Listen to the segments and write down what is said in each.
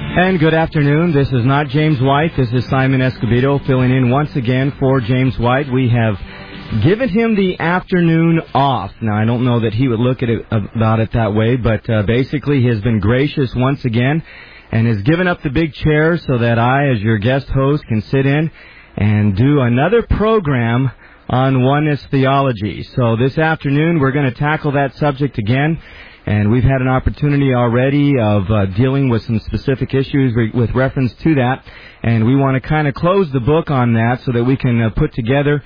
And good afternoon. This is not James White. This is Simon Escobedo filling in once again for James White. We have given him the afternoon off. Now, I don't know that he would look at it about it that way, but basically he has been gracious once again and has given up the big chair so that I, as your guest host, can sit in and do another program on oneness theology. So this afternoon we're going to tackle that subject again. And we've had an opportunity already of dealing with some specific issues with reference to that. And we want to kind of close the book on that so that we can put together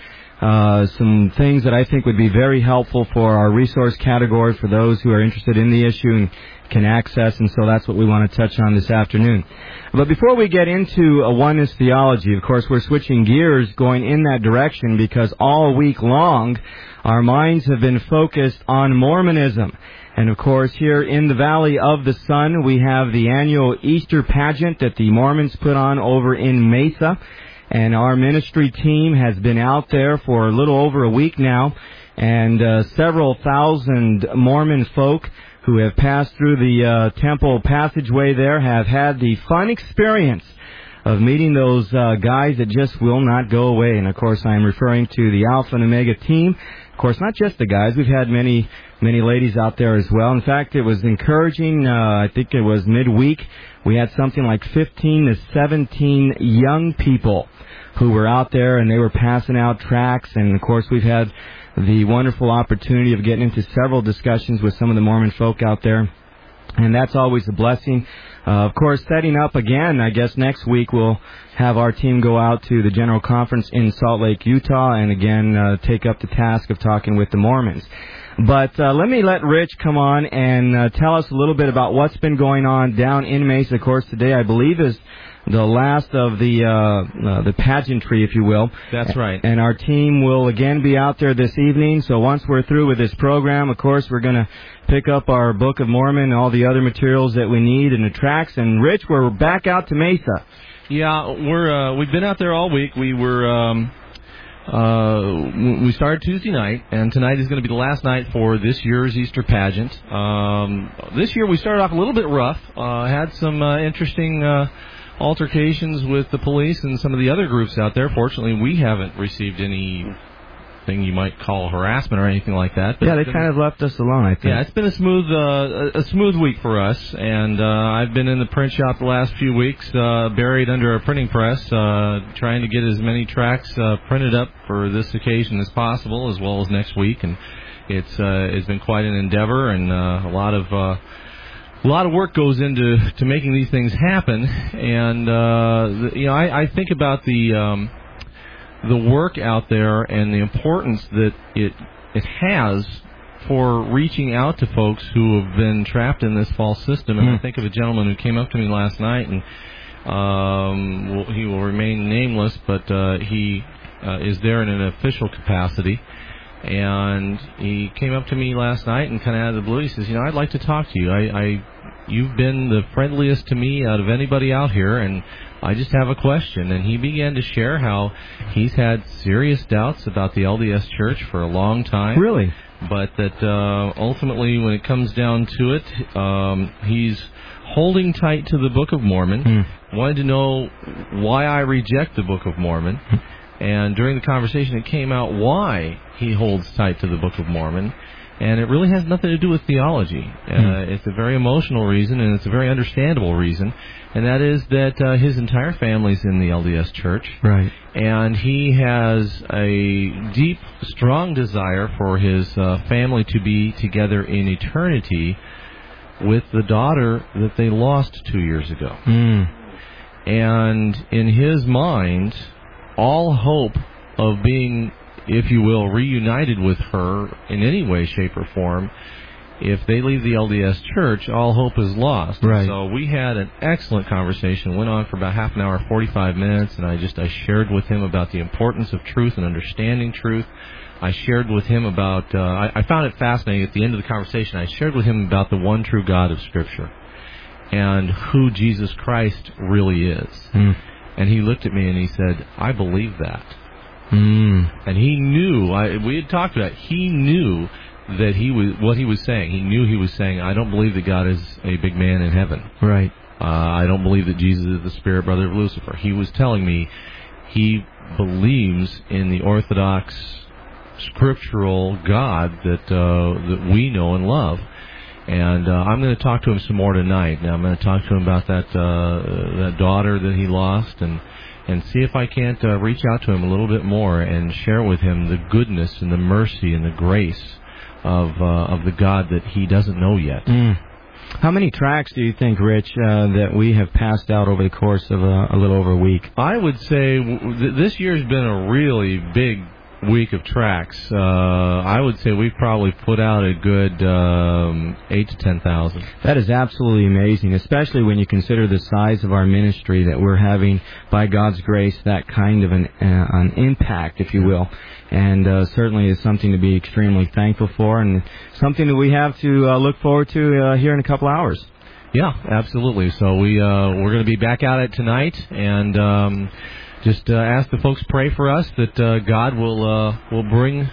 some things that I think would be very helpful for our resource category for those who are interested in the issue and can access. And so that's what we want to touch on this afternoon. But before we get into a oneness theology, of course, we're switching gears going in that direction because all week long our minds have been focused on Mormonism. And, of course, here in the Valley of the Sun, we have the annual Easter pageant that the Mormons put on over in Mesa. And our ministry team has been out there for a little over a week now. And several thousand Mormon folk who have passed through the temple passageway there have had the fun experience of meeting those guys that just will not go away. And, of course, I'm referring to the Alpha and Omega team. Of course, not just the guys. We've had many ladies out there as well. In fact, it was encouraging. I think it was midweek. We had something like 15 to 17 young people who were out there, and they were passing out tracts. And, of course, we've had the wonderful opportunity of getting into several discussions with some of the Mormon folk out there. And that's always a blessing. Of course, setting up again, I guess next week we'll have our team go out to the General Conference in Salt Lake, Utah, and again take up the task of talking with the Mormons. But let Rich come on and tell us a little bit about what's been going on down in Mesa. Of course, today I believe is the last of the pageantry, if you will. That's right. And our team will again be out there this evening. So once we're through with this program, of course, we're going to pick up our Book of Mormon and all the other materials that we need and the tracks. And Rich, we're back out to Mesa. Yeah, we've been out there all week. We started Tuesday night, and tonight is going to be the last night for this year's Easter pageant. This year we started off a little bit rough. Had some interesting altercations with the police and some of the other groups out there. Fortunately, we haven't received anything you might call harassment or anything like that. But yeah, they kind of left us alone, I think. Yeah, it's been a smooth week for us, and I've been in the print shop the last few weeks, buried under a printing press, trying to get as many tracts printed up for this occasion as possible, as well as next week. And it's been quite an endeavor, and a lot of work goes into making these things happen. And I think about the work out there and the importance that it has for reaching out to folks who have been trapped in this false system. And I think of a gentleman who came up to me last night, and he will remain nameless, but he is there in an official capacity. And he came up to me last night and kind of out of the blue, he says, I'd like to talk to you. You've been the friendliest to me out of anybody out here, and I just have a question. And he began to share how he's had serious doubts about the LDS Church for a long time. Really? But that ultimately, when it comes down to it, he's holding tight to the Book of Mormon, wanted to know why I reject the Book of Mormon. And during the conversation, it came out why he holds tight to the Book of Mormon. And it really has nothing to do with theology. It's a very emotional reason, and it's a very understandable reason. And that is that his entire family's in the LDS Church. Right. And he has a deep, strong desire for his family to be together in eternity with the daughter that they lost 2 years ago. And in his mind, all hope of being, if you will, reunited with her in any way, shape, or form, if they leave the LDS Church, all hope is lost. Right. So we had an excellent conversation. Went on for about half an hour, 45 minutes, and I shared with him about the importance of truth and understanding truth. I shared with him about, I found it fascinating at the end of the conversation, I shared with him about the one true God of Scripture and who Jesus Christ really is. And he looked at me and he said, I believe that. And he knew, we had talked about it, he knew that what he was saying. He knew he was saying, I don't believe that God is a big man in heaven. Right. I don't believe that Jesus is the spirit brother of Lucifer. He was telling me he believes in the Orthodox scriptural God that we know and love. And I'm going to talk to him some more tonight. Now I'm going to talk to him about that daughter that he lost, and see if I can't reach out to him a little bit more and share with him the goodness and the mercy and the grace of the God that he doesn't know yet. How many tracts do you think, Rich, that we have passed out over the course of a little over a week? I would say this year's been a really big week of tracks. I would say we've probably put out a good 8,000 to 10,000. That is absolutely amazing, especially when you consider the size of our ministry, that we're having, by God's grace, that kind of an impact, if you will. And certainly is something to be extremely thankful for, and something that we have to look forward to here in a couple hours. Yeah, absolutely. So we're going to be back at it tonight, and just ask the folks pray for us that God will bring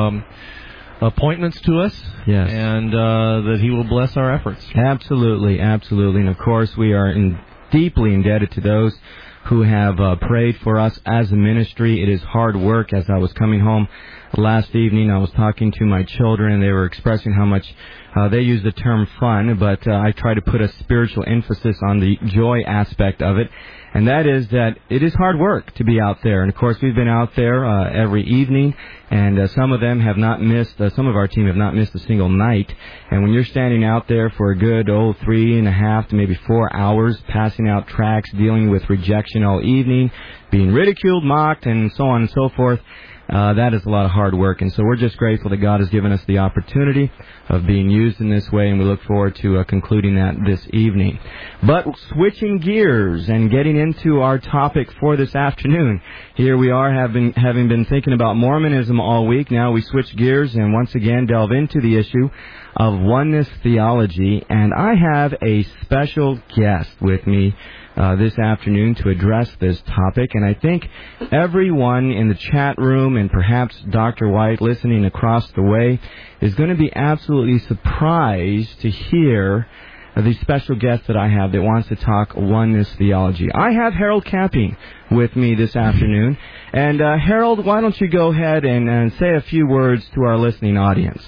appointments to us, yes, and that He will bless our efforts. Absolutely, absolutely. And of course, we are deeply indebted to those who have prayed for us as a ministry. It is hard work. As I was coming home last evening, I was talking to my children, and they were expressing how much they use the term fun, but I try to put a spiritual emphasis on the joy aspect of it. And that is that it is hard work to be out there. And, of course, we've been out there every evening, and some of them have not missed, some of our team have not missed a single night. And when you're standing out there for a good, 3.5 to maybe 4 hours, passing out tracts, dealing with rejection all evening, being ridiculed, mocked, and so on and so forth, that is a lot of hard work. And so we're just grateful that God has given us the opportunity of being used in this way, and we look forward to concluding that this evening. But switching gears and getting into our topic for this afternoon, here we are having been thinking about Mormonism all week. Now we switch gears and once again delve into the issue of oneness theology, and I have a special guest with me this afternoon to address this topic, and I think everyone in the chat room and perhaps Dr. White listening across the way is going to be absolutely surprised to hear the special guest that I have that wants to talk oneness theology. I have Harold Camping with me this afternoon, and Harold, why don't you go ahead and say a few words to our listening audience?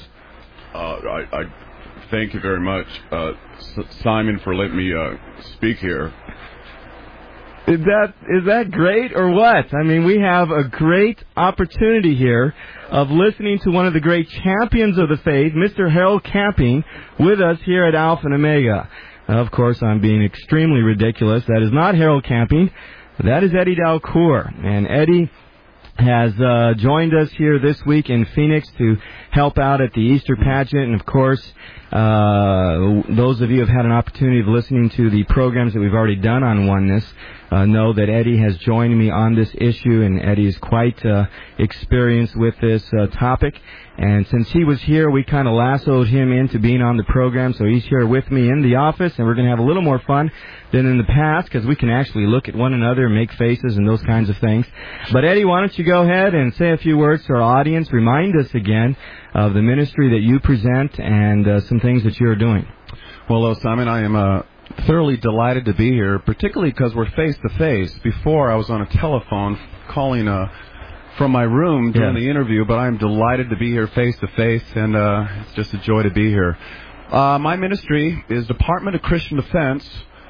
I thank you very much, Simon, for letting me speak here. Is that great or what? I mean, we have a great opportunity here of listening to one of the great champions of the faith, Mr. Harold Camping, with us here at Alpha and Omega. Of course, I'm being extremely ridiculous. That is not Harold Camping. That is Eddie Dalcour. And Eddie has joined us here this week in Phoenix to help out at the Easter pageant. And, of course, those of you who have had an opportunity of listening to the programs that we've already done on oneness know that Eddie has joined me on this issue, and Eddie is quite experienced with this topic. And since he was here, we kind of lassoed him into being on the program, so he's here with me in the office, and we're going to have a little more fun than in the past because we can actually look at one another and make faces and those kinds of things. But Eddie, why don't you go ahead and say a few words to our audience, remind us again of the ministry that you present and some things that you're doing. Well, Simon, I am thoroughly delighted to be here, particularly because we're face-to-face. Before, I was on a telephone calling from my room during the interview, but I'm delighted to be here face-to-face, and it's just a joy to be here. My ministry is Department of Christian Defense,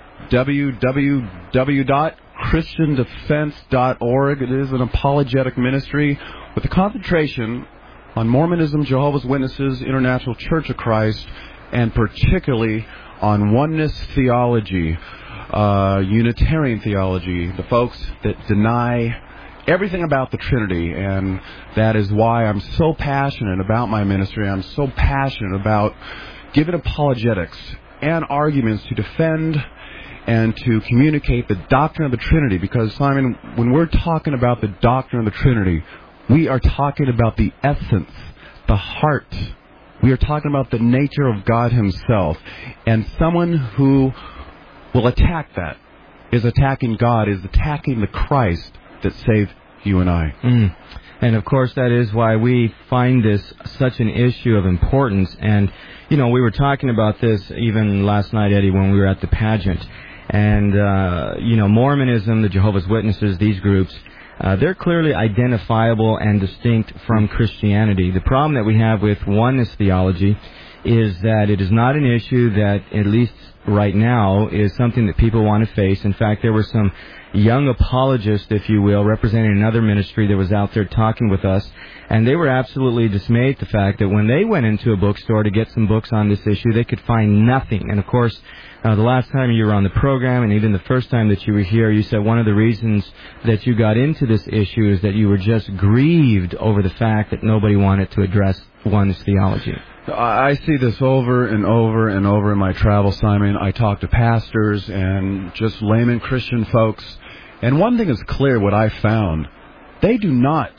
www.christiandefense.org. It is an apologetic ministry with a concentration on Mormonism, Jehovah's Witnesses, International Church of Christ, and particularly on oneness theology, Unitarian theology, the folks that deny everything about the Trinity. And that is why I'm so passionate about my ministry. I'm so passionate about giving apologetics and arguments to defend and to communicate the doctrine of the Trinity. Because, Simon, when we're talking about the doctrine of the Trinity, we are talking about the essence, the heart. We are talking about the nature of God Himself. And someone who will attack that is attacking God, is attacking the Christ that saved you and I. And, of course, that is why we find this such an issue of importance. And, you know, we were talking about this even last night, Eddie, when we were at the pageant. And, Mormonism, the Jehovah's Witnesses, these groups, they're clearly identifiable and distinct from Christianity. The problem that we have with oneness theology is that it is not an issue that, at least right now, is something that people want to face. In fact, there were some young apologists, if you will, representing another ministry that was out there talking with us, and they were absolutely dismayed at the fact that when they went into a bookstore to get some books on this issue, they could find nothing. And, of course, the last time you were on the program, and even the first time that you were here, you said one of the reasons that you got into this issue is that you were just grieved over the fact that nobody wanted to address oneness theology. I see this over and over and over in my travels, Simon. I talk to pastors and just layman Christian folks. And one thing is clear, what I found, they do not,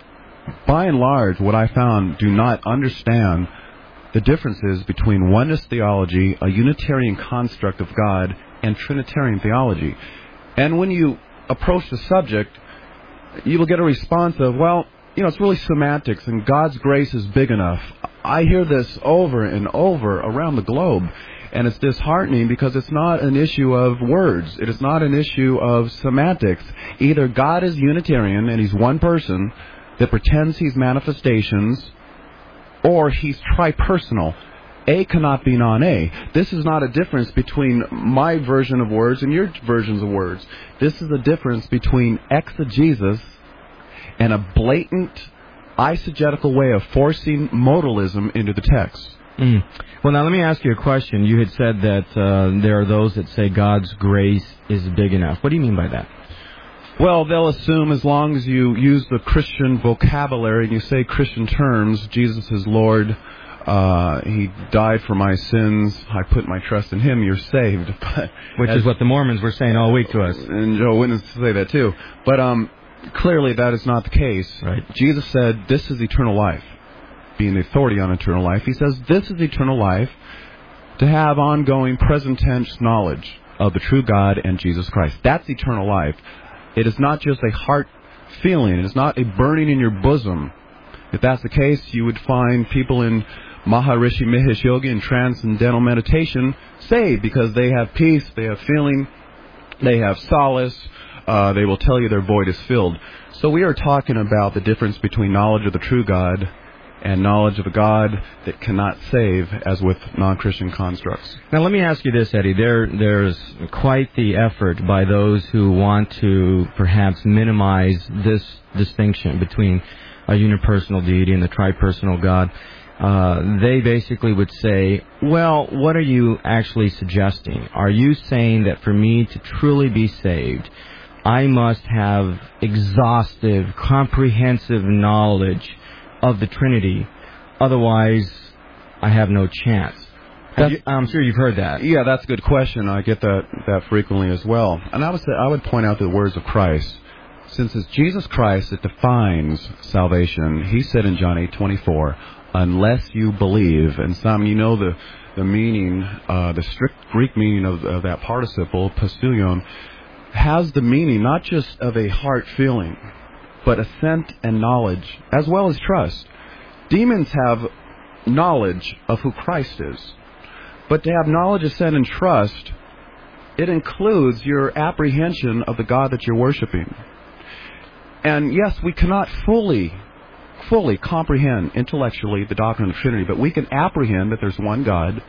by and large, what I found, do not understand the differences between oneness theology, a Unitarian construct of God, and Trinitarian theology. And when you approach the subject, you will get a response of, well, it's really semantics, and God's grace is big enough. I hear this over and over around the globe, and it's disheartening because it's not an issue of words. It is not an issue of semantics. Either God is Unitarian, and He's one person that pretends He's manifestations, or He's tripersonal. A cannot be non-A. This is not a difference between my version of words and your versions of words. This is a difference between exegesis and a blatant eisegetical way of forcing modalism into the text. Well, now let me ask you a question. You had said that there are those that say God's grace is big enough. What do you mean by that? Well, they'll assume as long as you use the Christian vocabulary and you say Christian terms, Jesus is Lord, He died for my sins, I put my trust in Him, you're saved. Which is what the Mormons were saying all week to us. And Jehovah's Witnesses say that too. But clearly that is not the case. Right. Jesus said, this is eternal life. Being the authority on eternal life, He says, this is eternal life, to have ongoing present tense knowledge of the true God and Jesus Christ. That's eternal life. It is not just a heart feeling. It is not a burning in your bosom. If that's the case, you would find people in Maharishi Mahesh Yoga and transcendental meditation saved because they have peace, they have feeling, they have solace. They will tell you their void is filled. So we are talking about the difference between knowledge of the true God and knowledge of a God that cannot save, as with non-Christian constructs. Now, let me ask you this, Eddie. There's quite the effort by those who want to perhaps minimize this distinction between a unipersonal deity and the tripersonal God. They basically would say, well, what are you actually suggesting? Are you saying that for me to truly be saved, I must have exhaustive, comprehensive knowledge of the Trinity, otherwise I have no chance? I'm sure you've heard that. Yeah, that's a good question. I get that frequently as well. And I would point out the words of Christ. Since it's Jesus Christ that defines salvation, He said in John 8:24, unless you believe, and some, the meaning, the strict Greek meaning of that participle, pasteuon, has the meaning not just of a heart feeling, but assent and knowledge, as well as trust. Demons have knowledge of who Christ is. But to have knowledge, assent, and trust, it includes your apprehension of the God that you're worshiping. And yes, we cannot fully comprehend intellectually the doctrine of the Trinity, but we can apprehend that there's one God,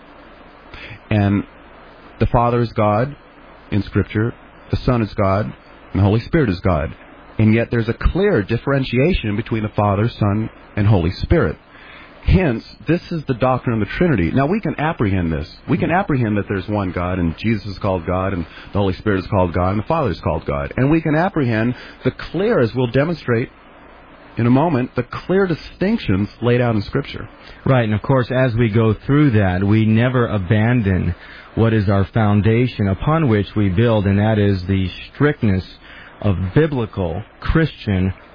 and the Father is God in Scripture, the Son is God, and the Holy Spirit is God. And yet there's a clear differentiation between the Father, Son, and Holy Spirit. Hence, this is the doctrine of the Trinity. Now, we can apprehend this. We can apprehend that there's one God, and Jesus is called God, and the Holy Spirit is called God, and the Father is called God. And we can apprehend the clear, as we'll demonstrate in a moment, the clear distinctions laid out in Scripture. Right, and of course, as we go through that, we never abandon what is our foundation upon which we build, and that is the strictness of biblical Christian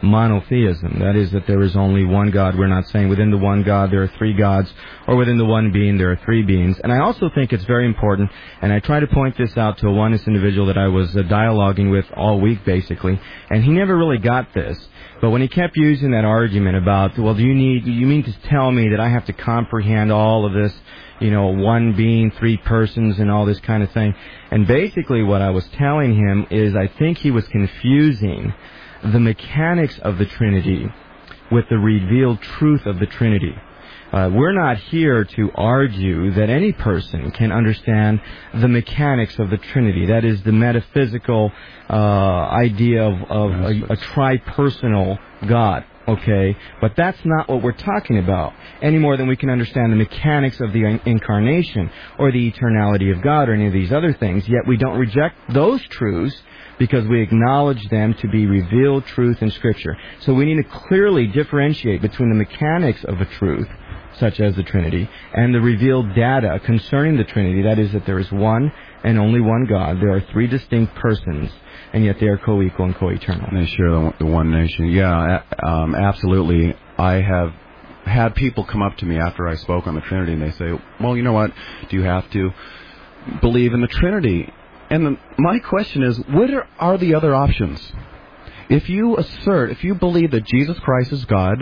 monotheism. That is, that there is only one God. We're not saying within the one God there are three gods, or within the one being there are three beings. And I also think it's very important, and I try to point this out to a oneness individual that I was dialoguing with all week, basically, and he never really got this. But when he kept using that argument about, well, do you mean to tell me that I have to comprehend all of this, one being, three persons, and all this kind of thing? And basically what I was telling him is I think he was confusing the mechanics of the Trinity with the revealed truth of the Trinity. We're not here to argue that any person can understand the mechanics of the Trinity. That is the metaphysical idea of a tri-personal God. Okay, but that's not what we're talking about, any more than we can understand the mechanics of the incarnation or the eternality of God or any of these other things. Yet we don't reject those truths because we acknowledge them to be revealed truth in Scripture. So we need to clearly differentiate between the mechanics of a truth, such as the Trinity, and the revealed data concerning the Trinity. That is, that there is one and only one God. There are three distinct persons, and yet they are co-equal and co-eternal. They share the one nation. Yeah, absolutely. I have had people come up to me after I spoke on the Trinity, and they say, well, you know what, do you have to believe in the Trinity? And my question is, what are the other options? If you believe that Jesus Christ is God,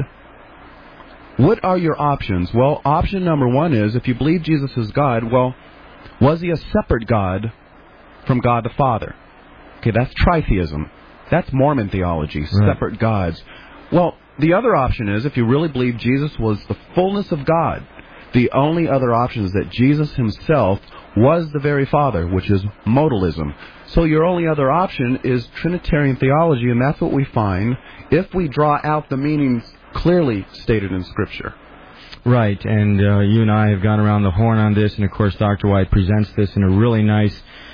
what are your options? Well, option number one is, if you believe Jesus is God, well, was he a separate God from God the Father? Okay, that's tritheism. That's Mormon theology, separate gods. Well, the other option is, if you really believe Jesus was the fullness of God, the only other option is that Jesus himself was the very Father, which is modalism. So your only other option is Trinitarian theology, and that's what we find if we draw out the meanings clearly stated in Scripture. Right, and you and I have gone around the horn on this, and of course Dr. White presents this in a really nice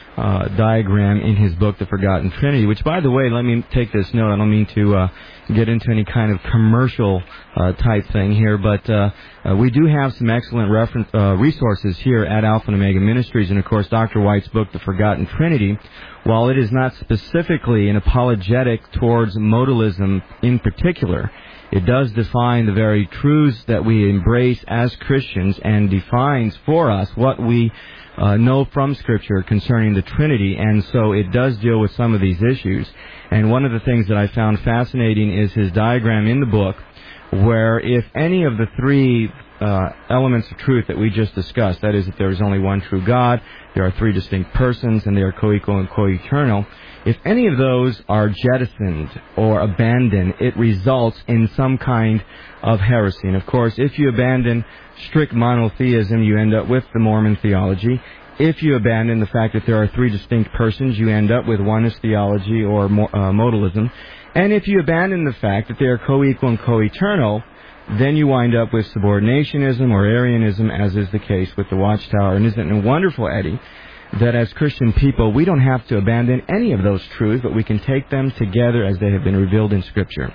diagram in his book, The Forgotten Trinity, which, by the way, let me take this note. I don't mean to get into any kind of commercial type thing here, but we do have some excellent resources here at Alpha and Omega Ministries, and of course Dr. White's book, The Forgotten Trinity, while it is not specifically an apologetic towards modalism in particular, it does define the very truths that we embrace as Christians and defines for us what we know from Scripture concerning the Trinity, and so it does deal with some of these issues. And one of the things that I found fascinating is his diagram in the book, where if any of the three elements of truth that we just discussed, that is, that there is only one true God, there are three distinct persons, and they are co-equal and co-eternal, if any of those are jettisoned or abandoned, it results in some kind of heresy. And of course, if you abandon strict monotheism, you end up with the Mormon theology. If you abandon the fact that there are three distinct persons, you end up with oneness theology or modalism. And if you abandon the fact that they are co-equal and co-eternal, then you wind up with subordinationism or Arianism, as is the case with the Watchtower. And isn't it wonderful, Eddie, that as Christian people, we don't have to abandon any of those truths, but we can take them together as they have been revealed in Scripture.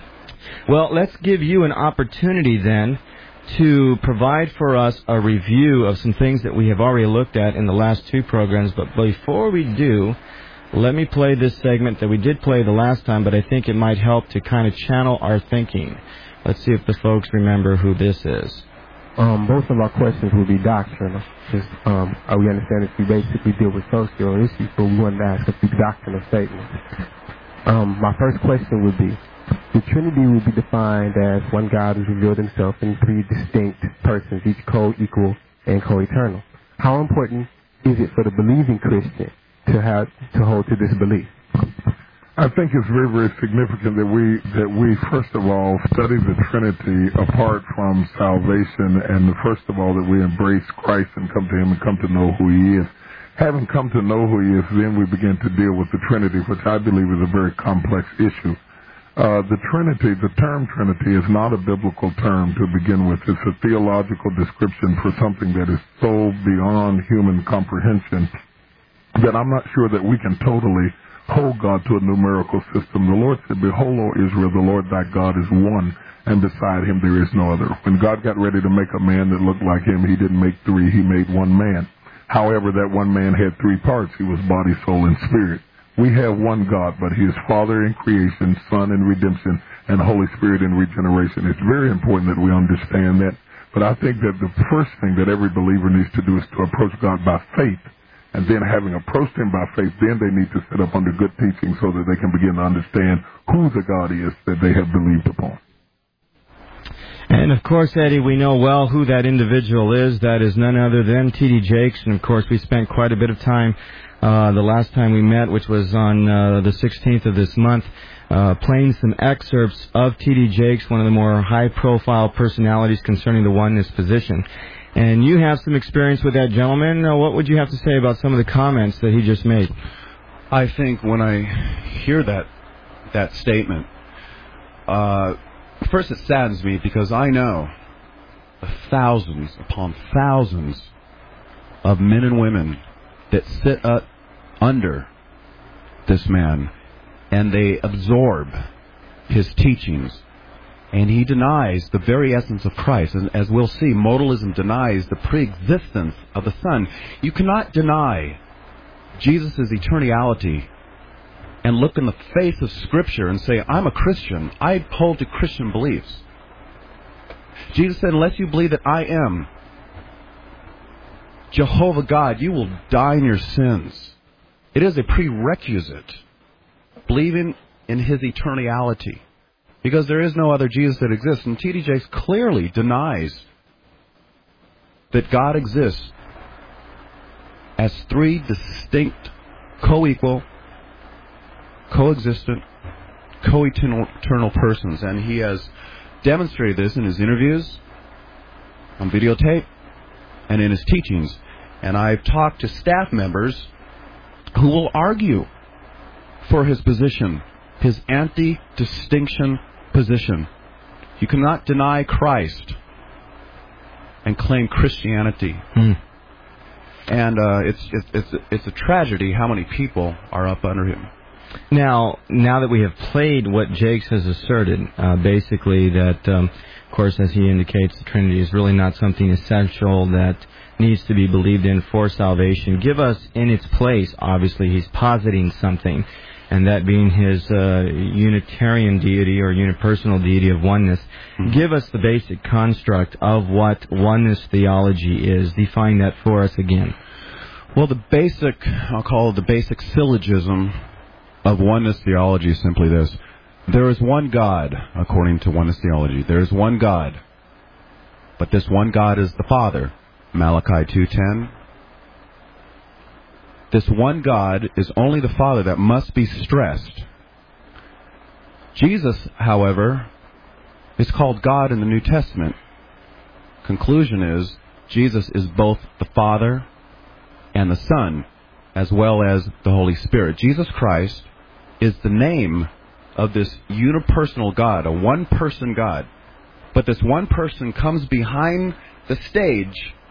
Well, let's give you an opportunity then to provide for us a review of some things that we have already looked at in the last two programs. But before we do, let me play this segment that we did play the last time, but I think it might help to kind of channel our thinking. Let's see if the folks remember who this is. Both of our questions will be doctrinal. Just, we understand that we basically deal with social issues, but we wanted to ask a few doctrinal statements. My first question would be, the Trinity will be defined as one God who revealed himself in three distinct persons, each co-equal and co-eternal. How important is it for the believing Christian to hold to this belief? I think it's very, very significant that we first of all study the Trinity apart from salvation, and first of all that we embrace Christ and come to him and come to know who he is. Having come to know who he is, then we begin to deal with the Trinity, which I believe is a very complex issue. The Trinity, the term Trinity, is not a biblical term to begin with. It's a theological description for something that is so beyond human comprehension that I'm not sure that we can totally hold God to a numerical system. The Lord said, "Behold, O Israel, the Lord thy God is one, and beside him there is no other." When God got ready to make a man that looked like him, he didn't make three, he made one man. However, that one man had three parts. He was body, soul, and spirit. We have one God, but he is Father in creation, Son in redemption, and Holy Spirit in regeneration. It's very important that we understand that. But I think that the first thing that every believer needs to do is to approach God by faith. And then having approached him by faith, then they need to sit up under good teaching so that they can begin to understand who the God is that they have believed upon. And, of course, Eddie, we know well who that individual is. That is none other than T.D. Jakes. And, of course, we spent quite a bit of time the last time we met, which was on the 16th of this month, playing some excerpts of T.D. Jakes, one of the more high-profile personalities concerning the oneness position. And you have some experience with that gentleman. What would you have to say about some of the comments that he just made? I think when I hear that statement, first it saddens me because I know thousands upon thousands of men and women that sit under this man, and they absorb his teachings. And he denies the very essence of Christ. And as we'll see, modalism denies the pre-existence of the Son. You cannot deny Jesus' eternality and look in the face of Scripture and say, I'm a Christian. I hold to Christian beliefs. Jesus said, unless you believe that I am Jehovah God, you will die in your sins. It is a prerequisite, believing in his eternality. Because there is no other Jesus that exists. And T.D. Jakes clearly denies that God exists as three distinct, co-equal, co-existent, co-eternal persons. And he has demonstrated this in his interviews, on videotape, and in his teachings. And I've talked to staff members who will argue for his position, his anti-distinction position. You cannot deny Christ and claim Christianity. And it's a tragedy how many people are up under him. Now that we have played what Jakes has asserted, basically that, of course, as he indicates, the Trinity is really not something essential that needs to be believed in for salvation. Give us in its place, obviously, he's positing something, and that being his Unitarian deity or unipersonal deity of oneness. Give us the basic construct of what oneness theology is. Define that for us again. Well, I'll call it the basic syllogism of oneness theology is simply this. There is one God, according to oneness theology. There is one God. But this one God is the Father. Malachi 2:10. This one God is only the Father. That must be stressed. Jesus, however, is called God in the New Testament. Conclusion is, Jesus is both the Father and the Son, as well as the Holy Spirit. Jesus Christ is the name of this unipersonal God, a one-person God. But this one person comes behind the stage.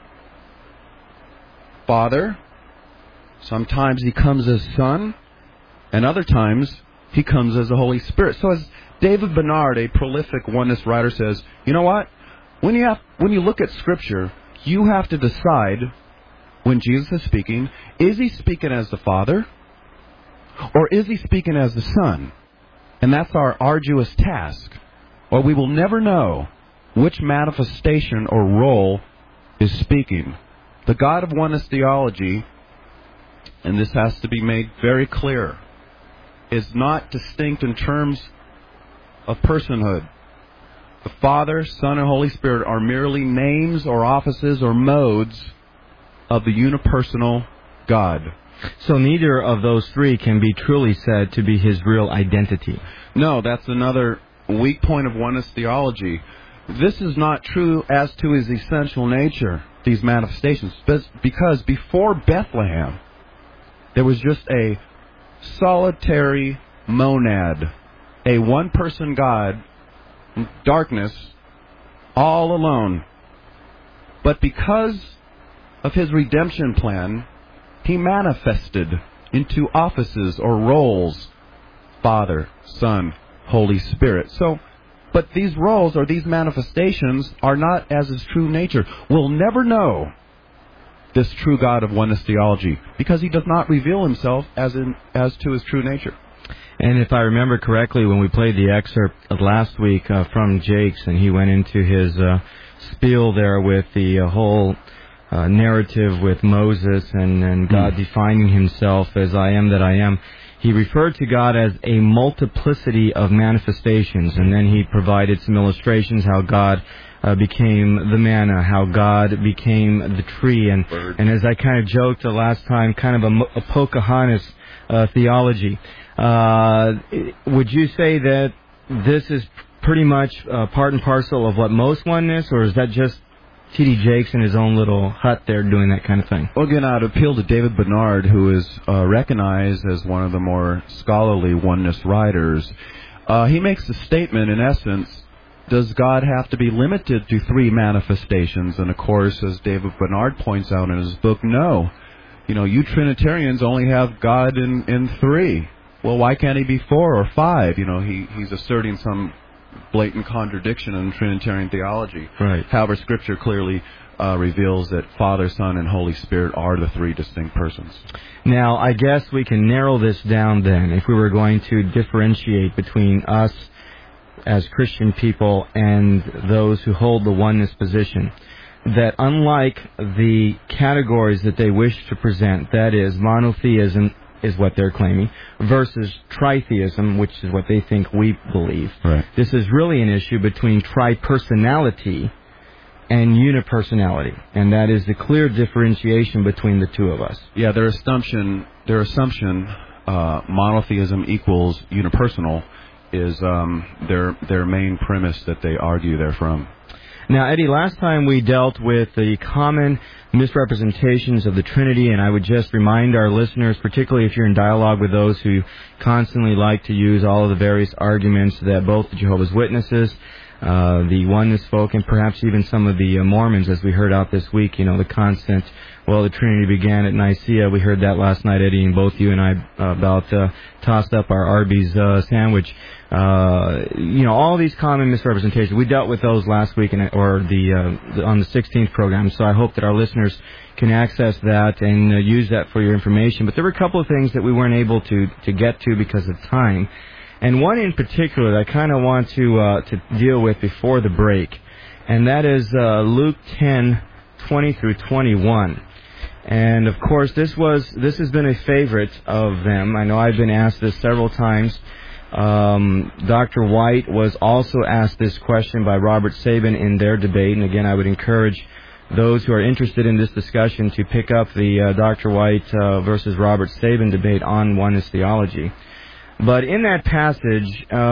Father. Sometimes he comes as Son, and other times he comes as the Holy Spirit. So as David Bernard, a prolific oneness writer, says, you know what? When you look at Scripture, you have to decide when Jesus is speaking, is he speaking as the Father, or is he speaking as the Son? And that's our arduous task. Or we will never know which manifestation or role is speaking. The God of oneness theology, and this has to be made very clear, is not distinct in terms of personhood. The Father, Son, and Holy Spirit are merely names or offices or modes of the unipersonal God. So neither of those three can be truly said to be his real identity. No, that's another weak point of oneness theology. This is not true as to his essential nature, these manifestations, because before Bethlehem, there was just a solitary monad, a one-person God, darkness, all alone. But because of his redemption plan, he manifested into offices or roles, Father, Son, Holy Spirit. But these roles or these manifestations are not as his true nature. We'll never know this true God of oneness theology because he does not reveal himself as to his true nature. And if I remember correctly, when we played the excerpt of last week from Jakes, and he went into his spiel there with the whole narrative with Moses and God defining himself as I am that I am, he referred to God as a multiplicity of manifestations, and then he provided some illustrations how God became the manna, how God became the tree, and as I kind of joked the last time, kind of a Pocahontas theology. Would you say that this is pretty much part and parcel of what most oneness, or is that just T.D. Jakes in his own little hut there doing that kind of thing? Well, again, I'd appeal to David Bernard, who is recognized as one of the more scholarly oneness writers. He makes a statement, in essence, does God have to be limited to 3 manifestations? And, of course, as David Bernard points out in his book, no. You Trinitarians only have God in 3. Well, why can't he be 4 or 5? He's asserting some blatant contradiction in Trinitarian theology. Right. However, Scripture clearly reveals that Father, Son, and Holy Spirit are the 3 distinct persons. Now, I guess we can narrow this down then, if we were going to differentiate between us as Christian people and those who hold the oneness position, that unlike the categories that they wish to present, that is, monotheism is what they're claiming, versus tritheism, which is what they think we believe. Right. This is really an issue between tripersonality and unipersonality, and that is the clear differentiation between the two of us. Yeah, their assumption, monotheism equals unipersonal, is their main premise that they argue therefrom. Now, Eddie, last time we dealt with the common misrepresentations of the Trinity, and I would just remind our listeners, particularly if you're in dialogue with those who constantly like to use all of the various arguments that both the Jehovah's Witnesses, the oneness folk, and perhaps even some of the Mormons, as we heard out this week, the constant, the Trinity began at Nicaea. We heard that last night, Eddie, and both you and I about tossed up our Arby's sandwich. All these common misrepresentations. We dealt with those last week, on the 16th program, so I hope that our listeners can access that and use that for your information. But there were a couple of things that we weren't able to get to because of time. And one in particular that I kind of want to deal with before the break, and that is Luke 10:20 through 21. And of course, this has been a favorite of them. I know I've been asked this several times. Dr. White was also asked this question by Robert Sabin in their debate, and again, I would encourage those who are interested in this discussion to pick up the Dr. White versus Robert Sabin debate on oneness theology. But in that passage,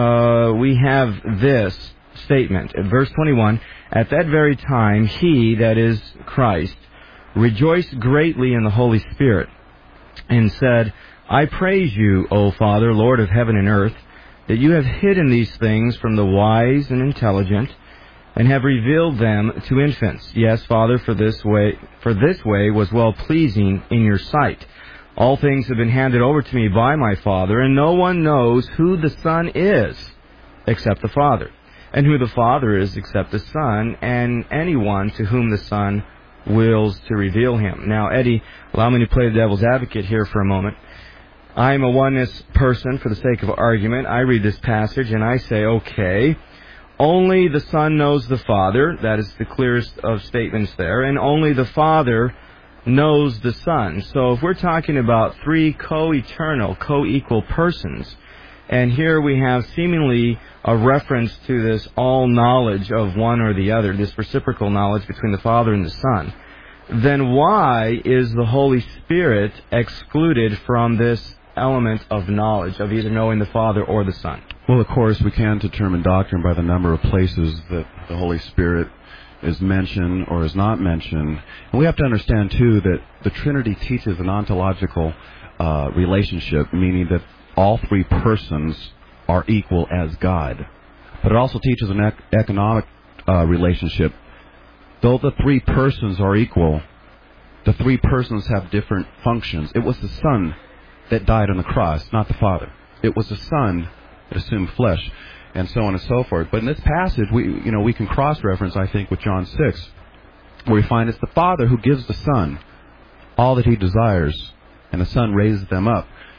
we have this statement. At verse 21, at that very time, he, that is Christ, rejoiced greatly in the Holy Spirit, and said, I praise you, O Father, Lord of heaven and earth, that you have hidden these things from the wise and intelligent, and have revealed them to infants. Yes, Father, for this way was well-pleasing in your sight. All things have been handed over to me by my Father, and no one knows who the Son is except the Father, and who the Father is except the Son, and anyone to whom the Son wills to reveal him. Now, Eddie, allow me to play the devil's advocate here for a moment. I'm a oneness person for the sake of argument. I read this passage and I say, okay, only the Son knows the Father. That is the clearest of statements there. And only the Father knows the Son. So if we're talking about 3 co-eternal, co-equal persons, and here we have seemingly a reference to this all-knowledge of one or the other, this reciprocal knowledge between the Father and the Son, then why is the Holy Spirit excluded from this element of knowledge, of either knowing the Father or the Son? Well, of course, we can determine doctrine by the number of places that the Holy Spirit is mentioned or is not mentioned. And we have to understand, too, that the Trinity teaches an ontological relationship, meaning that all 3 persons are equal as God. But it also teaches an economic relationship. Though the 3 persons are equal, the 3 persons have different functions. It was the Son that died on the cross, not the Father. It was the Son that assumed flesh, and so on and so forth. But in this passage, we can cross-reference, I think, with John 6, where we find it's the Father who gives the Son all that he desires, and the Son raises them up.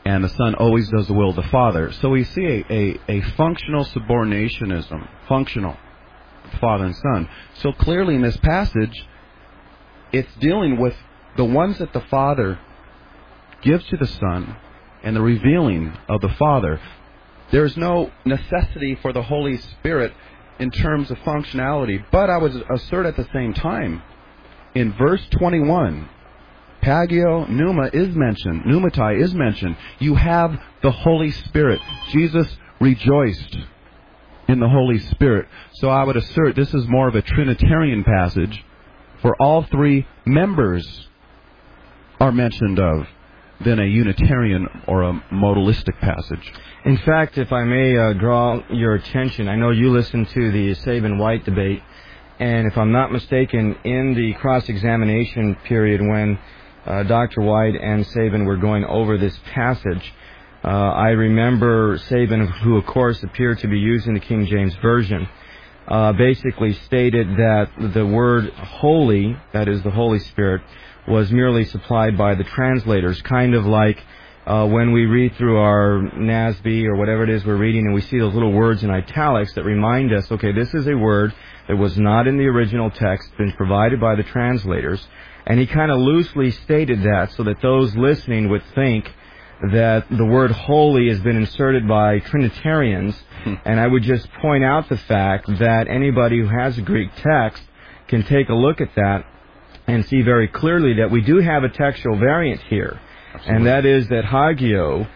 and the Son always does the will of the Father. So we see a functional subordinationism, functional, Father and Son. So clearly in this passage, it's dealing with the ones that the Father gives to the Son and the revealing of the Father. There's no necessity for the Holy Spirit in terms of functionality. But I would assert at the same time, in verse 21, Pagio Pneuma is mentioned. Pneumatai is mentioned. You have the Holy Spirit. Jesus rejoiced in the Holy Spirit. So I would assert this is more of a Trinitarian passage, for all three members are mentioned of, than a Unitarian or a modalistic passage. In fact, if I may draw your attention, I know you listened to the Sabin-White debate, and if I'm not mistaken, in the cross-examination period when Dr. White and Sabin were going over this passage, I remember Sabin, who of course appeared to be using the King James Version, basically stated that the word holy, that is the Holy Spirit, was merely supplied by the translators, kind of like when we read through our NASB or whatever it is we're reading and we see those little words in italics that remind us, okay, this is a word that was not in the original text, been provided by the translators. And he kind of loosely stated that so that those listening would think that the word holy has been inserted by Trinitarians. And I would just point out the fact that anybody who has a Greek text can take a look at that and see very clearly that we do have a textual variant here. Absolutely. And that is that Hagio,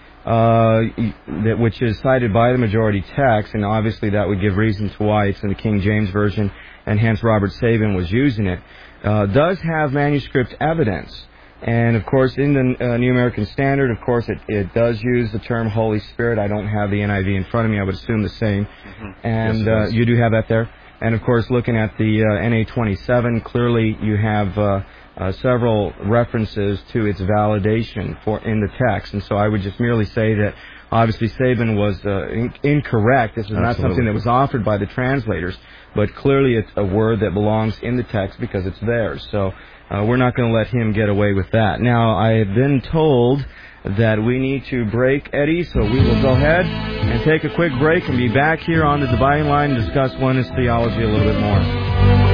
which is cited by the majority text, and obviously that would give reason to why it's in the King James Version, and hence Robert Sabin was using it, does have manuscript evidence. And, of course, in the New American Standard, of course, it does use the term Holy Spirit. I don't have the NIV in front of me. I would assume the same. Mm-hmm. And yes, you do have that there? And, of course, looking at the NA-27, clearly you have several references to its validation in the text. And so I would just merely say that, obviously, Sabin was incorrect. This is not something that was offered by the translators, but clearly it's a word that belongs in the text because it's theirs. So we're not going to let him get away with that. Now, I have been told that we need to break, Eddie, so we will go ahead and take a quick break and be back here on the Dividing Line and discuss oneness theology a little bit more.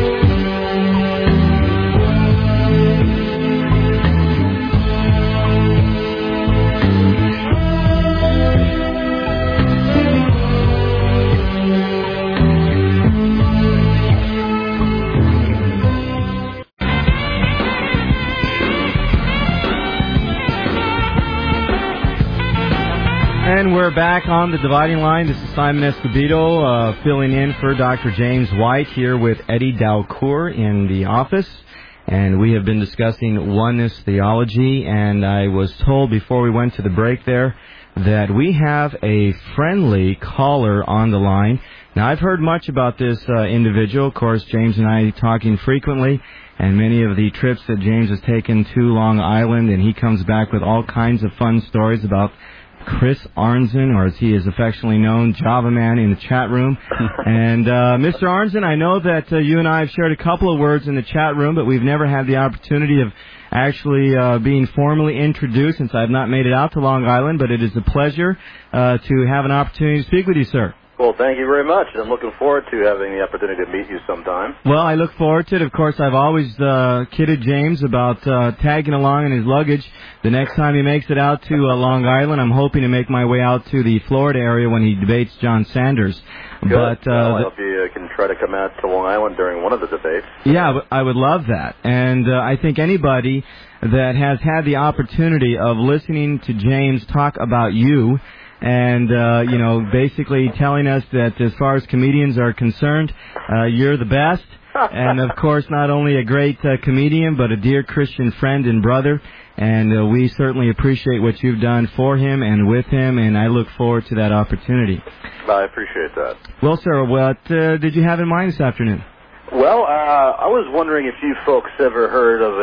And we're back on the Dividing Line. This is Simon Escobedo filling in for Dr. James White here with Eddie Dalcour in the office. And we have been discussing oneness theology. And I was told before we went to the break there that we have a friendly caller on the line. Now, I've heard much about this individual. Of course, James and I talking frequently. And many of the trips that James has taken to Long Island. And he comes back with all kinds of fun stories about Chris Arnzen, or as he is affectionately known, Java Man in the chat room. And Mr. Arnzen, I know that you and I have shared a couple of words in the chat room, but we've never had the opportunity of actually being formally introduced since I've not made it out to Long Island, but it is a pleasure to have an opportunity to speak with you, sir. Well, thank you very much. I'm looking forward to having the opportunity to meet you sometime. Well, I look forward to it. Of course, I've always kidded James about tagging along in his luggage. The next time he makes it out to Long Island, I'm hoping to make my way out to the Florida area when he debates John Sanders. Good. But I hope you can try to come out to Long Island during one of the debates. Yeah, I would love that. And I think anybody that has had the opportunity of listening to James talk about you and, basically telling us that as far as comedians are concerned, you're the best. And, of course, not only a great comedian, but a dear Christian friend and brother. And we certainly appreciate what you've done for him and with him, and I look forward to that opportunity. I appreciate that. Well, sir, what did you have in mind this afternoon? Well, I was wondering if you folks ever heard of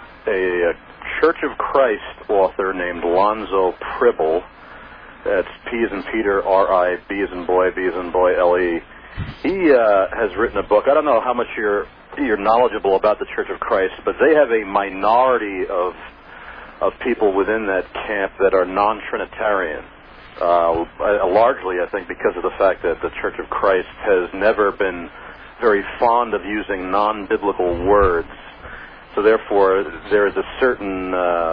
a Church of Christ author named Lonzo Pribble. That's P as in Peter, R-I, B as in boy, B as in boy, L-E. He has written a book. I don't know how much you're knowledgeable about the Church of Christ, but they have a minority of of people within that camp that are non-Trinitarian. Largely, I think, because of the fact that the Church of Christ has never been very fond of using non-biblical words. So therefore, there is a certain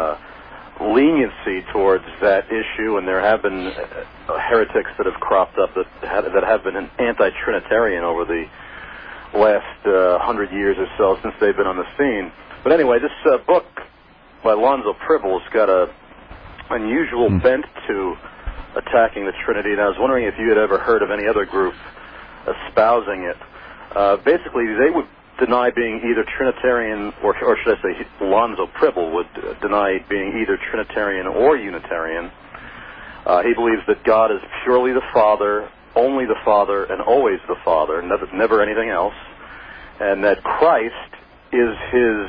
leniency towards that issue, and there have been heretics that have cropped up that have been anti-Trinitarian over the last 100 years or so since they've been on the scene. But anyway, this book by Lonzo Pribble has got a unusual bent to attacking the Trinity, and I was wondering if you had ever heard of any other group espousing it. Basically, they would deny being either Trinitarian, or should I say Lonzo Pribble would deny being either Trinitarian or Unitarian. He believes that God is purely the Father, only the Father, and always the Father, never anything else, and that Christ is his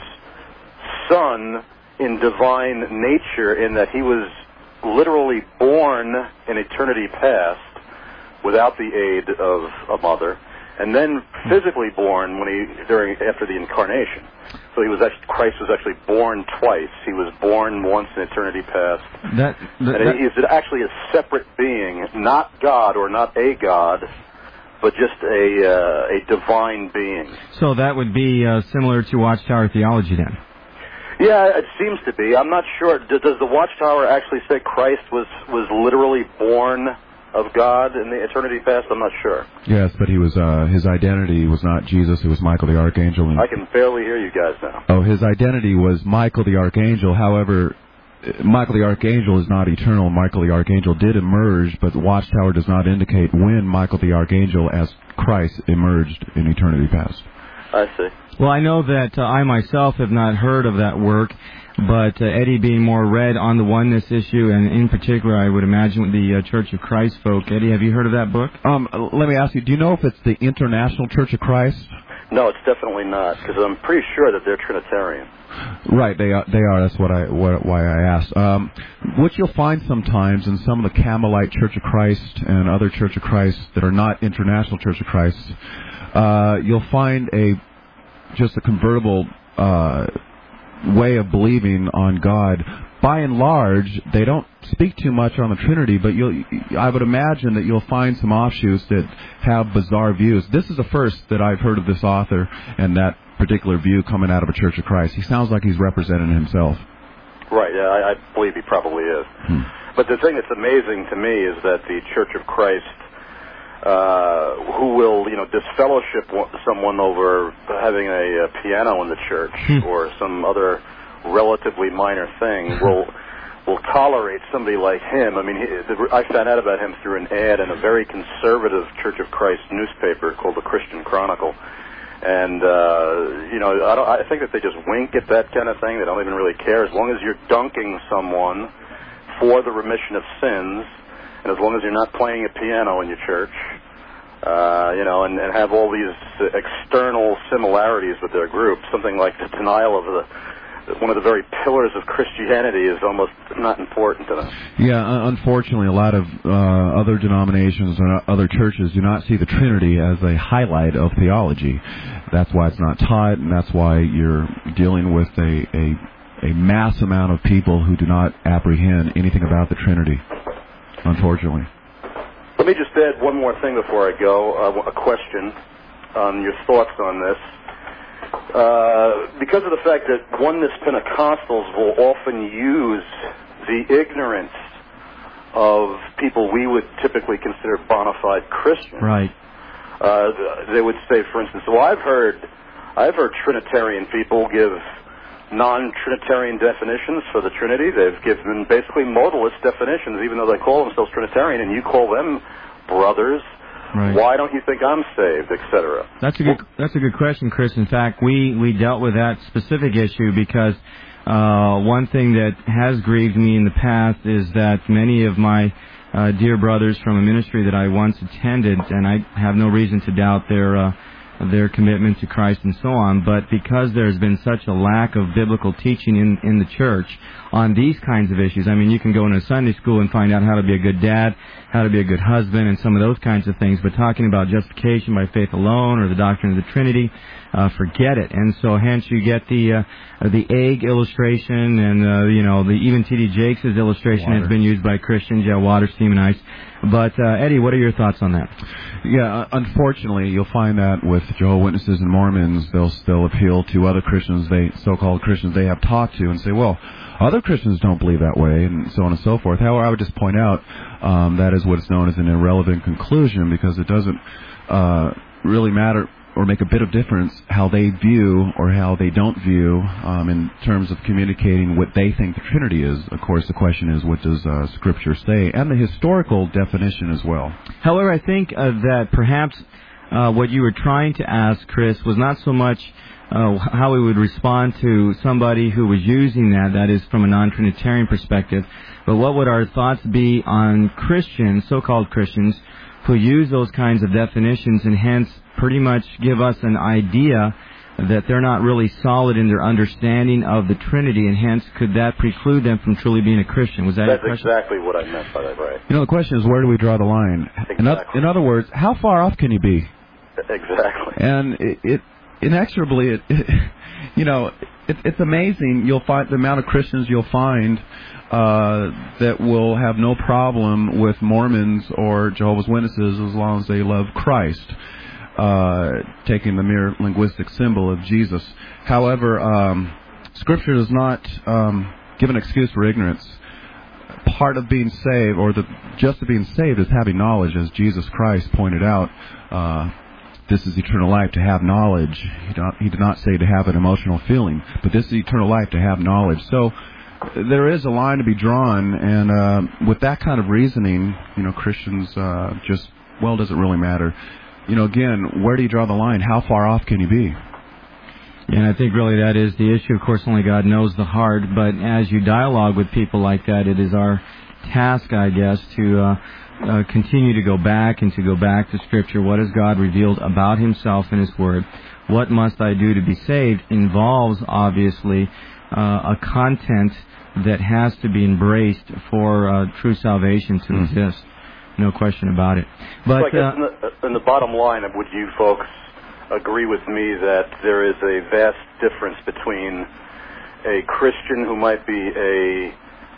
Son in divine nature, in that he was literally born in eternity past without the aid of a mother, and then physically born after the incarnation. So Christ was actually born twice. He was born once in eternity past. He's actually a separate being, not God or not a God, but just a divine being. So that would be similar to Watchtower theology then? Yeah, it seems to be. I'm not sure. Does the Watchtower actually say Christ was literally born of God in the eternity past? I'm not sure. Yes, but he was his identity was not Jesus. It was Michael the Archangel. I can barely hear you guys now. Oh, his identity was Michael the Archangel. However, Michael the Archangel is not eternal. Michael the Archangel did emerge, but the Watchtower does not indicate when Michael the Archangel as Christ emerged in eternity past. I see. Well, I know that I myself have not heard of that work, but Eddie being more read on the oneness issue, and in particular, I would imagine with the Church of Christ folk. Eddie, have you heard of that book? Let me ask you, do you know if it's the International Church of Christ? No, it's definitely not, because I'm pretty sure that they're Trinitarian. Right, they are. That's why I asked. What you'll find sometimes in some of the Campbellite Church of Christ and other Church of Christ that are not International Church of Christ, you'll find just a convertible way of believing on God. By and large, they don't speak too much on the Trinity, but I would imagine that you'll find some offshoots that have bizarre views. This is the first that I've heard of this author and that particular view coming out of a Church of Christ. He sounds like he's representing himself. Right, yeah, I believe he probably is. But the thing that's amazing to me is that the Church of Christ, who will, disfellowship someone over having a piano in the church or some other relatively minor thing, will tolerate somebody like him. I mean, I found out about him through an ad in a very conservative Church of Christ newspaper called the Christian Chronicle. And, I think that they just wink at that kind of thing. They don't even really care. As long as you're dunking someone for the remission of sins, and as long as you're not playing a piano in your church, and have all these external similarities with their group, something like the denial of one of the very pillars of Christianity is almost not important to them. Yeah, unfortunately, a lot of other denominations and other churches do not see the Trinity as a highlight of theology. That's why it's not taught, and that's why you're dealing with a mass amount of people who do not apprehend anything about the Trinity, unfortunately. Let me just add one more thing before I go, a question on your thoughts on this. Because of the fact that oneness Pentecostals will often use the ignorance of people we would typically consider bona fide Christians. Right. They would say, for instance, well, I've heard Trinitarian people give non-Trinitarian definitions for the Trinity. They've given basically modalist definitions, even though they call themselves Trinitarian, and you call them brothers. Right. Why don't you think I'm saved, etc.? That's a good question, Chris. In fact, we dealt with that specific issue because one thing that has grieved me in the past is that many of my dear brothers from a ministry that I once attended, and I have no reason to doubt their their commitment to Christ and so on. But because there's been such a lack of biblical teaching in the church on these kinds of issues, I mean, you can go into Sunday school and find out how to be a good dad, how to be a good husband, and some of those kinds of things. But talking about justification by faith alone or the doctrine of the Trinity, forget it. And so hence you get the egg illustration and, even T.D. Jakes' illustration has been used by Christians, water, steam, and ice. But, Eddie, what are your thoughts on that? Yeah, unfortunately, you'll find that with Jehovah's Witnesses and Mormons, they'll appeal to other Christians, so-called Christians they have talked to, and say, well, other Christians don't believe that way, and so on and so forth. However, I would just point out that is what is known as an irrelevant conclusion, because it doesn't really matter or make a bit of difference how they view or how they don't view in terms of communicating what they think the Trinity is. Of course, the question is, what does Scripture say? And the historical definition as well. However, I think that perhaps what you were trying to ask, Chris, was not so much how we would respond to somebody who was using that is from a non-Trinitarian perspective, but what would our thoughts be on Christians, so-called Christians, who use those kinds of definitions and hence pretty much give us an idea that they're not really solid in their understanding of the Trinity, and hence could that preclude them from truly being a Christian? Was that That's your question? exactly what I meant by that, right? The question is, where do we draw the line? Exactly. In other words, how far off can you be? Exactly. And it inexorably, it's amazing. You'll find the amount of Christians you'll find that will have no problem with Mormons or Jehovah's Witnesses as long as they love Christ, taking the mere linguistic symbol of Jesus. However, Scripture does not give an excuse for ignorance. Part of being saved, or just of being saved, is having knowledge, as Jesus Christ pointed out. This is eternal life, to have knowledge. He did not say to have an emotional feeling, but this is eternal life, to have knowledge. So there is a line to be drawn, and with that kind of reasoning, Christians does it really matter? Again, where do you draw the line? How far off can you be? Yeah, and I think really that is the issue. Of course, only God knows the heart, but as you dialogue with people like that, it is our task, I guess, to continue to go back to Scripture. What has God revealed about Himself in His Word? What must I do to be saved? Involves, obviously, a content that has to be embraced for true salvation to exist. No question about it. But so I guess in the bottom line, would you folks agree with me that there is a vast difference between a Christian who might be a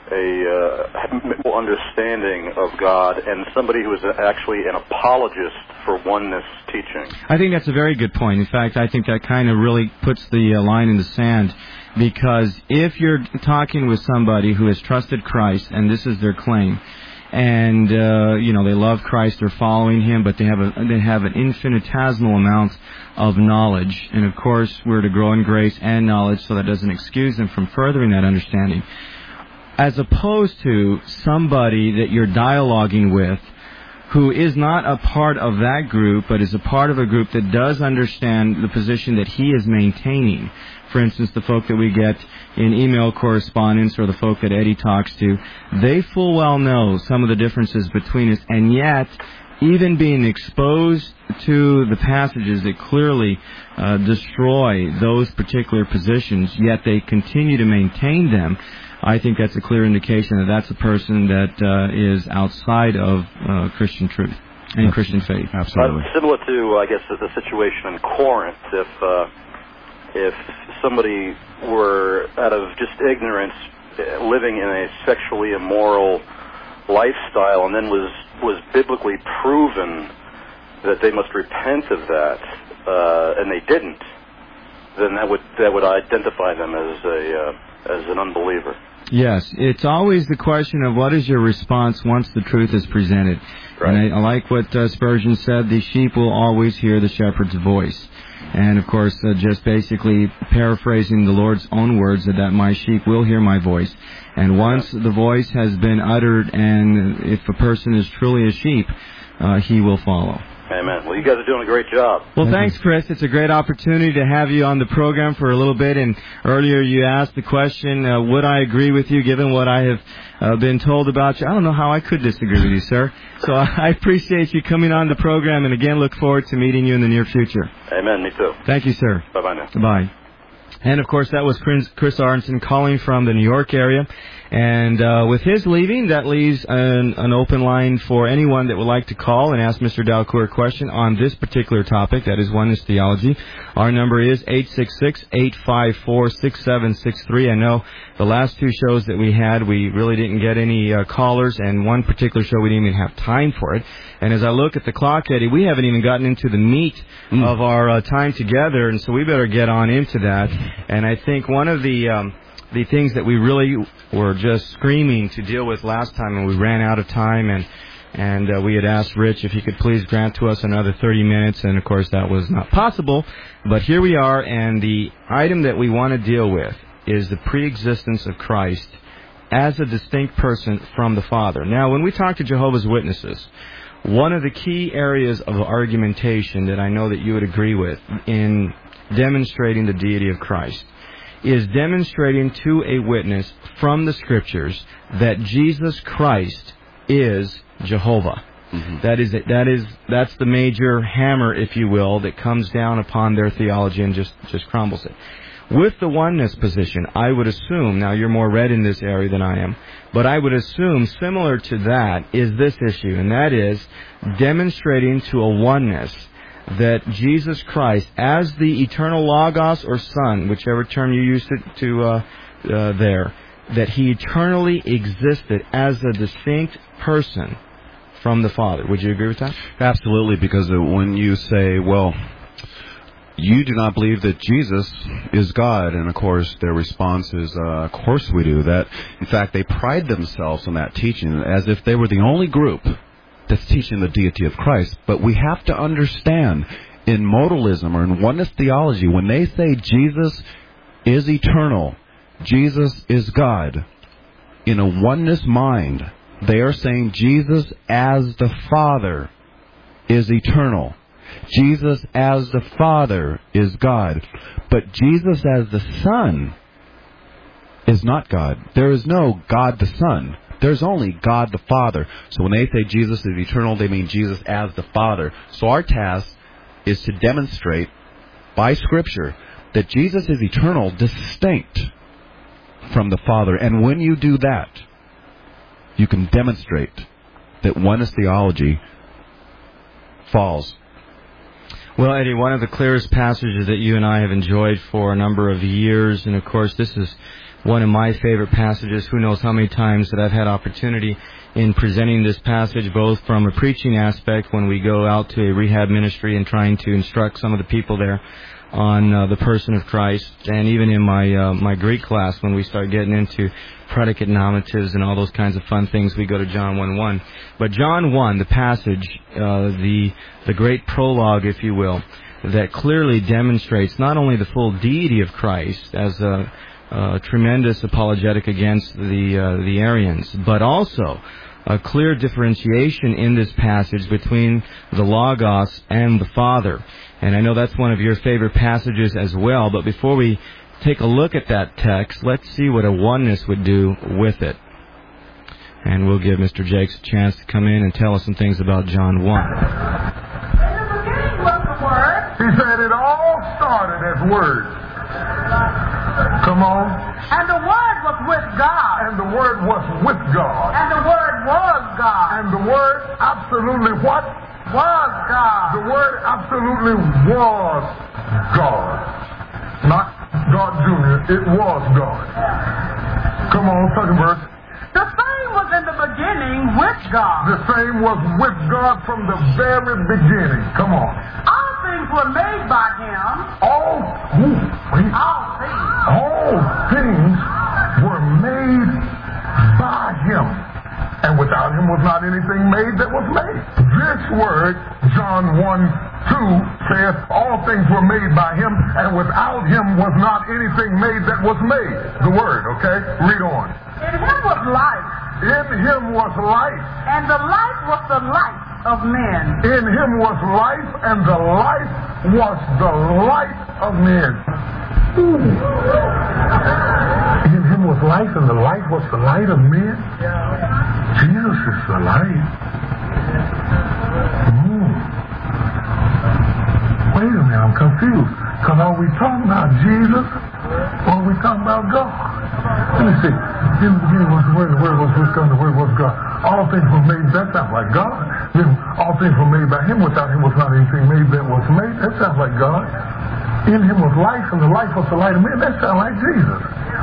understanding of God and somebody who is actually an apologist for oneness teaching? I think that's a very good point. In fact, I think that kind of really puts the line in the sand, because if you're talking with somebody who has trusted Christ, and this is their claim, and they love Christ, they're following Him, but they have an infinitesimal amount of knowledge, and of course we're to grow in grace and knowledge, so that doesn't excuse them from furthering that understanding, as opposed to somebody that you're dialoguing with who is not a part of that group, but is a part of a group that does understand the position that he is maintaining. For instance, the folk that we get in email correspondence, or the folk that Eddie talks to, they full well know some of the differences between us, and yet, even being exposed to the passages that clearly destroy those particular positions, yet they continue to maintain them, I think that's a clear indication that that's a person that is outside of Christian truth and Christian faith. Absolutely. Similar to, I guess, the situation in Corinth, if somebody were, out of just ignorance, living in a sexually immoral lifestyle, and then was biblically proven that they must repent of that, and they didn't, then that would identify them as an unbeliever. Yes, it's always the question of what is your response once the truth is presented. Right. And I like what Spurgeon said, the sheep will always hear the shepherd's voice. And, of course, just basically paraphrasing the Lord's own words, that my sheep will hear my voice. And once the voice has been uttered, and if a person is truly a sheep, he will follow. Amen. Well, you guys are doing a great job. Well, thanks, Chris. It's a great opportunity to have you on the program for a little bit. And earlier you asked the question, would I agree with you given what I have been told about you? I don't know how I could disagree with you, sir. So I appreciate you coming on the program, and again, look forward to meeting you in the near future. Amen. Me too. Thank you, sir. Bye-bye now. Bye. And, of course, that was Chris Aronson calling from the New York area. And with his leaving, that leaves an open line for anyone that would like to call and ask Mr. Dalcour a question on this particular topic, that is oneness theology. Our number is 866-854-6763. I know the last two shows that we had, we really didn't get any callers, and one particular show we didn't even have time for it. And as I look at the clock, Eddie, we haven't even gotten into the meat of our time together, and so we better get on into that. And I think one of the things that we really were just screaming to deal with last time, and we ran out of time, and we had asked Rich if he could please grant to us another 30 minutes, and of course that was not possible. But here we are, and the item that we want to deal with is the preexistence of Christ as a distinct person from the Father. Now, when we talk to Jehovah's Witnesses, one of the key areas of argumentation that I know that you would agree with in demonstrating the deity of Christ is demonstrating to a witness from the Scriptures that Jesus Christ is Jehovah. Mm-hmm. That's the major hammer, if you will, that comes down upon their theology and just crumbles it. With the oneness position, I would assume, now you're more read in this area than I am, but I would assume similar to that is this issue, and that is demonstrating to a oneness that Jesus Christ, as the eternal Logos or Son, whichever term you used there, that He eternally existed as a distinct person from the Father. Would you agree with that? Absolutely, because when you say, well, you do not believe that Jesus is God, and of course their response is, of course we do. That, in fact, they pride themselves on that teaching as if they were the only group that's teaching the deity of Christ. But we have to understand, in modalism or in oneness theology, when they say Jesus is eternal, Jesus is God, in a oneness mind, they are saying Jesus as the Father is eternal. Jesus as the Father is God. But Jesus as the Son is not God. There is no God the Son. There's only God the Father. So when they say Jesus is eternal, they mean Jesus as the Father. So our task is to demonstrate by Scripture that Jesus is eternal, distinct from the Father. And when you do that, you can demonstrate that oneness theology falls. Well, Eddie, one of the clearest passages that you and I have enjoyed for a number of years, and of course this is one of my favorite passages. Who knows how many times that I've had opportunity in presenting this passage, both from a preaching aspect when we go out to a rehab ministry and trying to instruct some of the people there on the person of Christ, and even in my Greek class when we start getting into predicate nominatives and all those kinds of fun things, we go to John 1:1. But John 1, the passage, the great prologue, if you will, that clearly demonstrates not only the full deity of Christ as a tremendous apologetic against the Arians, but also a clear differentiation in this passage between the Logos and the Father. And I know that's one of your favorite passages as well, but before we take a look at that text, let's see what a oneness would do with it. And we'll give Mr. Jakes a chance to come in and tell us some things about John 1. In the beginning was the Word. He said it all started as Word. Come on. And the Word was with God. And the Word was with God. And the Word was God. And the Word absolutely what? Was God. The Word absolutely was God. Not God Jr., it was God. Come on, second verse. The same was in the beginning with God. The same was with God from the very beginning. Come on. All things were made by Him. All things were made by Him. And without Him was not anything made that was made. This word, John 1:2, says all things were made by Him, and without Him was not anything made that was made. The word, okay? Read on. In Him was life. In Him was life. And the life was the light of men. In him was life, and the life was the light of men. Ooh. In him was life, and the light was the light of men. Jesus is the light. Wait a minute, I'm confused. Because are we talking about Jesus, or are we talking about God? Let me see. In the beginning was the Word, and the Word was with God, and the Word was God. All things were made, that sounds like God. Then all things were made by him. Without him was not anything made that was made. That sounds like God. In him was life, and the life was the light of men. That sounds like Jesus.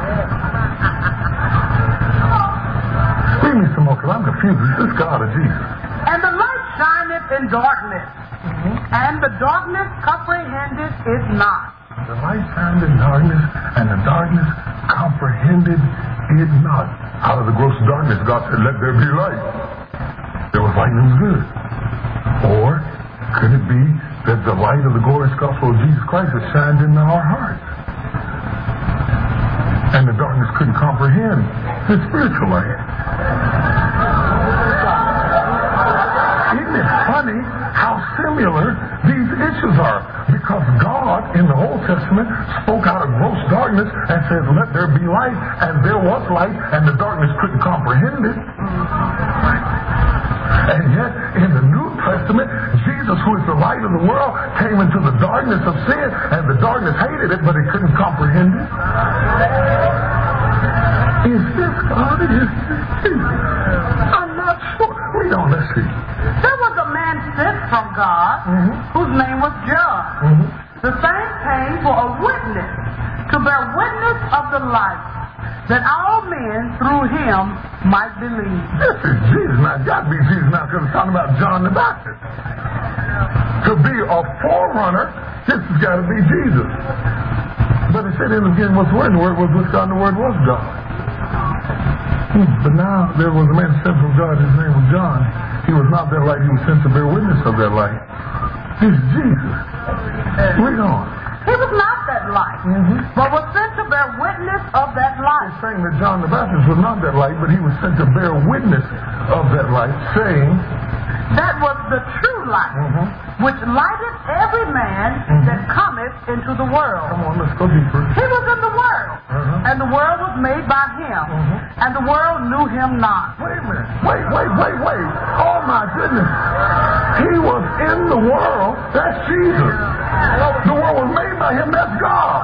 Read me some more, because I'm confused. Is this God or Jesus? And the light shineth in darkness, and the darkness comprehended it not. The light shined in darkness, and the darkness comprehended it not. Out of the gross darkness, God said, let there be light. There was light and it was good. Or could it be that the light of the glorious gospel of Jesus Christ has shined in our hearts? And the darkness couldn't comprehend the spiritual light. Isn't it funny how similar these issues are? Because God in the Old Testament spoke out of gross darkness and said, let there be light, and there was light, and the darkness couldn't comprehend it. And yet, in the New Testament, Jesus, who is the light of the world, came into the darkness of sin, and the darkness hated it, but it couldn't comprehend it. Is this God? Is this Jesus? I'm not sure. Read on, let's see. There was a man sent from God, whose name was John. The same came for a witness, to bear witness of the light, that all men through him might believe. This is Jesus now. It's got to be Jesus now, because it's talking about John the Baptist. To be a forerunner, this has got to be Jesus. But it said in the beginning was the Word, and the Word was with God, and the Word was God. But now there was a man sent from God, his name was John. He was not that light, he was sent to bear witness of that light. This is Jesus. Read on. He was not that light, but was sent to bear witness of that light. It's saying that John the Baptist was not that light, but he was sent to bear witness of that light, saying, that was the true light, which lighteth every man that cometh into the world. Come on, let's go deeper. He was in the world, and the world was made by him, and the world knew him not. Wait a minute. Wait. Oh, my goodness. He was in the world. That's Jesus. The world was made by him. That's God.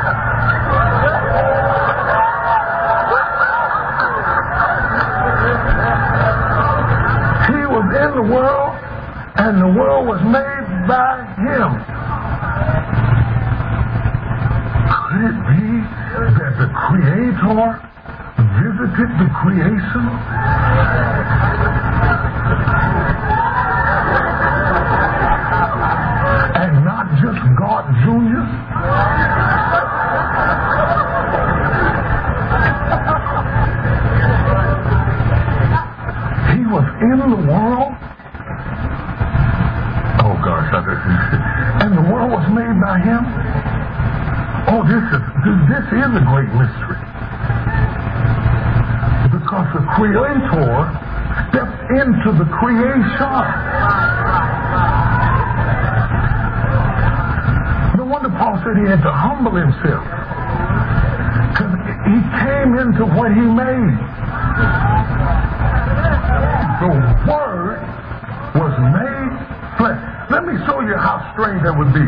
He was in the world, and the world was made by him. Could it be that the Creator visited the creation? And not just God Jr.? He was in the world. Oh gosh, and the world was made by him. Oh, this is a great mystery. Because the Creator stepped into the creation. No wonder Paul said he had to humble himself. Because he came into what he made. The Word was made flesh. Let me show you how strange that would be.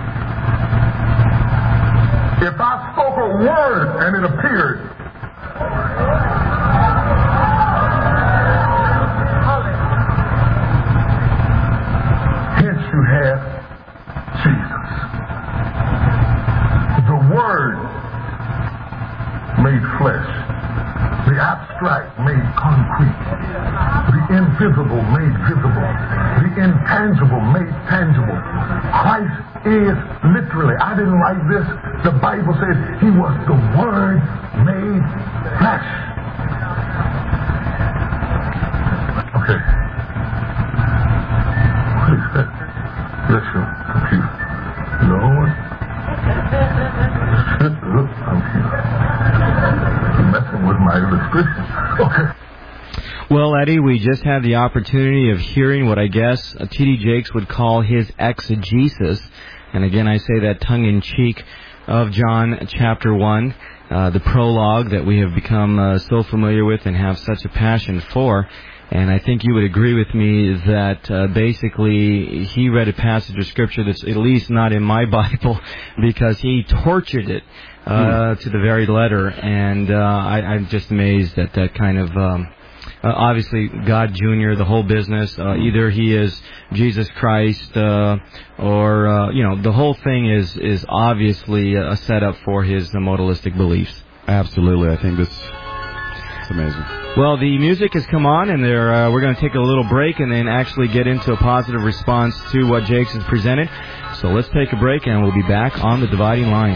If I spoke a word and it appeared, hence you have Jesus. The Word made flesh. The abstract made concrete. The invisible made visible. The intangible made tangible. Christ is literally, I didn't write this, the Bible says he was the Word made flesh. Okay. What is that? Bless you. Computer. Lord. Look, computer. You're messing with my illustration. Okay. Well, Eddie, we just had the opportunity of hearing what I guess T.D. Jakes would call his exegesis, and again I say that tongue-in-cheek, of John chapter 1, the prologue that we have become so familiar with and have such a passion for. And I think you would agree with me that basically he read a passage of Scripture that's at least not in my Bible because he tortured it to the very letter. And I'm just amazed at that kind of... obviously, God Jr., the whole business, either he is Jesus Christ or, the whole thing is obviously a setup for his modalistic beliefs. Absolutely. I think this is amazing. Well, the music has come on, and we're going to take a little break and then actually get into a positive response to what Jakes has presented. So let's take a break, and we'll be back on The Dividing Line.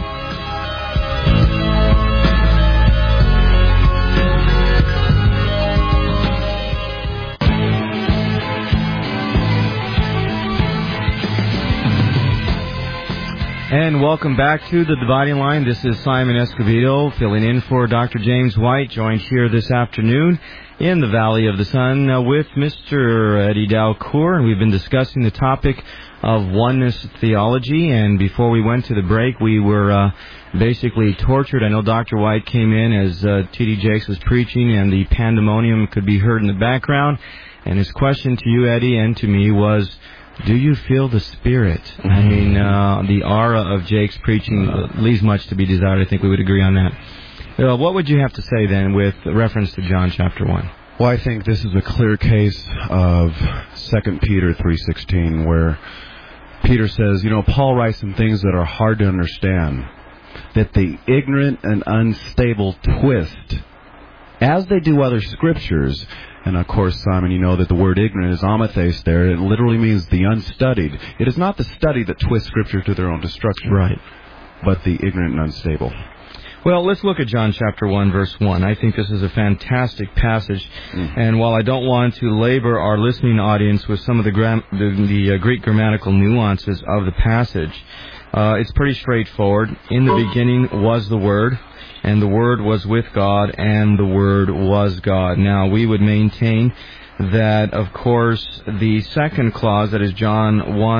And welcome back to The Dividing Line. This is Simon Escobedo filling in for Dr. James White, joined here this afternoon in the Valley of the Sun with Mr. Eddie Dalcour. And we've been discussing the topic of oneness theology. And before we went to the break, we were basically tortured. I know Dr. White came in as T.D. Jakes was preaching, and the pandemonium could be heard in the background. And his question to you, Eddie, and to me was... do you feel the Spirit? I mean, the aura of Jake's preaching leaves much to be desired. I think we would agree on that. What would you have to say, then, with reference to John chapter 1? Well, I think this is a clear case of 2 Peter 3:16, where Peter says, Paul writes some things that are hard to understand, that the ignorant and unstable twist, as they do other scriptures. And of course, Simon, you know that the word ignorant is amathes there. It literally means the unstudied. It is not the study that twists Scripture to their own destruction. Right. But the ignorant and unstable. Well, let's look at John chapter 1, verse 1. I think this is a fantastic passage. And while I don't want to labor our listening audience with some of the Greek grammatical nuances of the passage, it's pretty straightforward. In the beginning was the Word, and the Word was with God, and the Word was God. Now, we would maintain that, of course, the second clause, that is John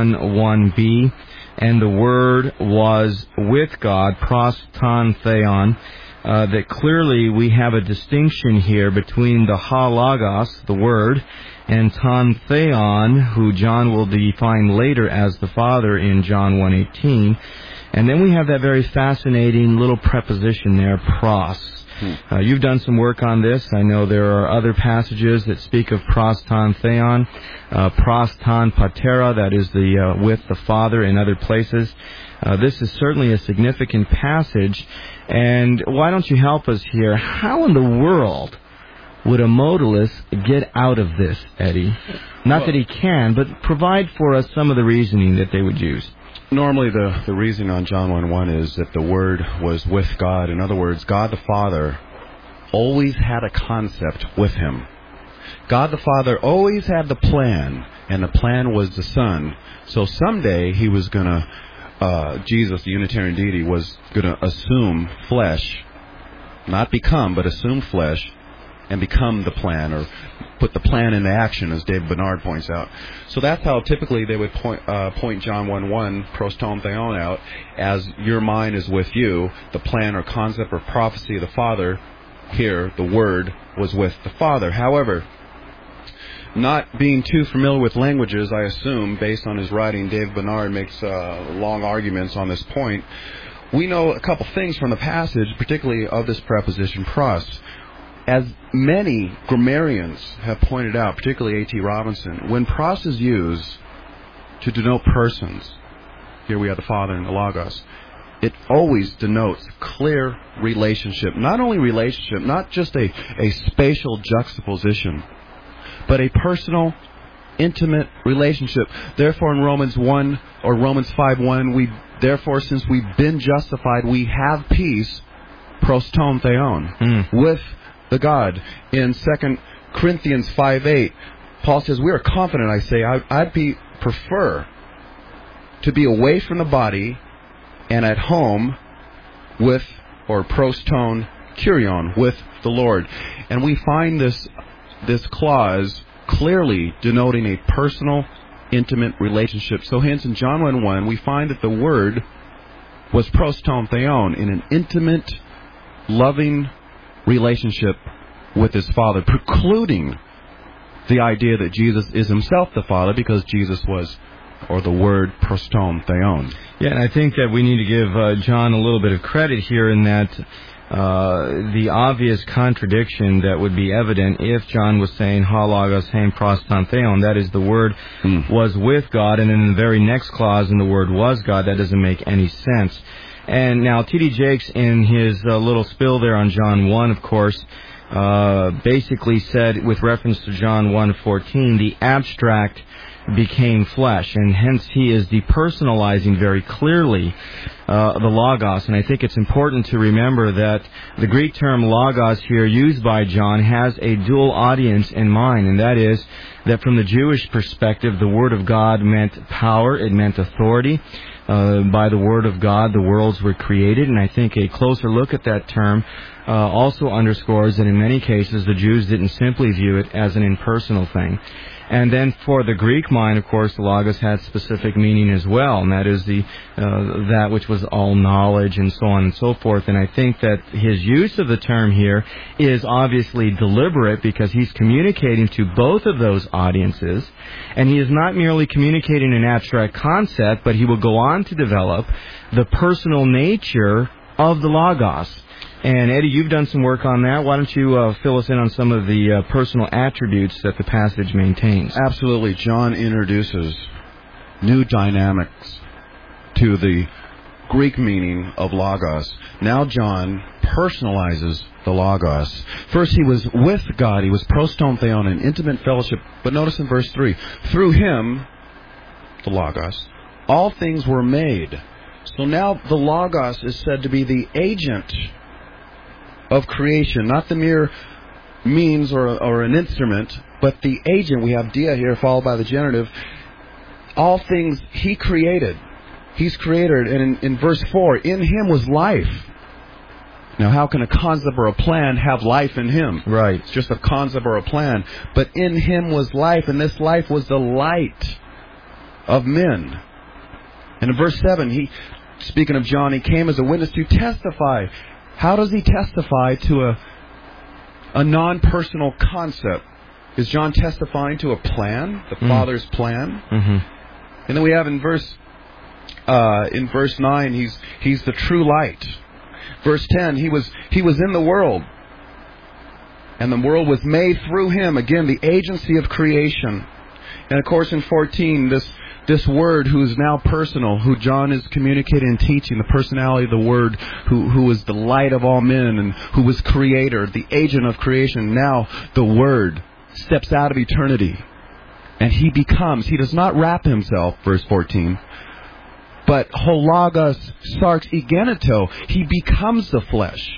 1:1b, and the Word was with God, pros ton theon, that clearly we have a distinction here between the ha logos, the Word, and ton theon, who John will define later as the Father in John 1:18. And then we have that very fascinating little preposition there, pros. You've done some work on this. I know there are other passages that speak of pros ton theon, pros ton patera, that is the with the Father in other places. This is certainly a significant passage. And why don't you help us here? How in the world would a modalist get out of this, Eddie? Not that he can, but provide for us some of the reasoning that they would use. Normally, the reasoning on John 1:1 is that the Word was with God. In other words, God the Father always had a concept with Him. God the Father always had the plan, and the plan was the Son. So someday He was going to, Jesus, the Unitarian deity, was going to assume flesh, not become, but assume flesh, and become the plan, or put the plan into action, as David Bernard points out. So that's how typically they would point John 1:1, pros ton theon, out, as your mind is with you, the plan or concept or prophecy of the Father. Here, the Word was with the Father. However, not being too familiar with languages, I assume, based on his writing, David Bernard makes long arguments on this point. We know a couple things from the passage, particularly of this preposition, pros. As many grammarians have pointed out, particularly A.T. Robinson, when pros is used to denote persons, here we have the Father and the Logos, it always denotes clear relationship. Not only relationship, not just a spatial juxtaposition, but a personal, intimate relationship. Therefore, in Romans 1 or Romans 5:1, therefore, since we've been justified, we have peace, pros ton theon, with the God. In 2 Corinthians 5:8, Paul says, we are confident, I say, I'd prefer to be away from the body and at home with, or pros ton kurion, with the Lord. And we find this this clause clearly denoting a personal, intimate relationship. So hence in John 1:1, we find that the Word was proston theon, in an intimate, loving relationship with his Father, precluding the idea that Jesus is himself the Father, because Jesus was, or the Word, proston theon. Yeah, and I think that we need to give John a little bit of credit here in that the obvious contradiction that would be evident if John was saying ha logos hein proston theon, that is, the Word was with God, and in the very next clause, and the Word was God, that doesn't make any sense. And now T.D. Jakes, in his little spill there on John 1, of course, basically said, with reference to John 1:14, the abstract became flesh, and hence he is depersonalizing very clearly the logos. And I think it's important to remember that the Greek term logos here used by John has a dual audience in mind, and that is that from the Jewish perspective, the Word of God meant power, it meant authority. By the Word of God, the worlds were created, and I think a closer look at that term also underscores that in many cases the Jews didn't simply view it as an impersonal thing. And then for the Greek mind, of course, the logos had specific meaning as well, and that is the that which was all knowledge and so on and so forth. And I think that his use of the term here is obviously deliberate, because he's communicating to both of those audiences, and he is not merely communicating an abstract concept, but he will go on to develop the personal nature of the logos. And Eddie, you've done some work on that. Why don't you fill us in on some of the personal attributes that the passage maintains? Absolutely. John introduces new dynamics to the Greek meaning of logos. Now John personalizes the logos. First, he was with God. He was proston theon, in intimate fellowship. But notice in verse 3, through him, the logos, all things were made. So now the logos is said to be the agent of creation, not the mere means or an instrument, but the agent. We have dia here followed by the genitive. All things he created. He's creator. And in verse 4, in him was life. Now, how can a concept or a plan have life in him? Right. It's just a concept or a plan. But in him was life, and this life was the light of men. And in verse 7, speaking of John, he came as a witness to testify. How does he testify to a non-personal concept? Is John testifying to a plan, the Father's plan? Mm-hmm. And then we have in verse 9, he's the true light. Verse 10, he was in the world, and the world was made through him. Again, the agency of creation. And of course, in 14, this Word who is now personal, who John is communicating and teaching, the personality of the Word, who is the light of all men and who was creator, the agent of creation. Now the Word steps out of eternity, and he does not wrap himself, verse 14, but hologos sarx egeneto, he becomes the flesh,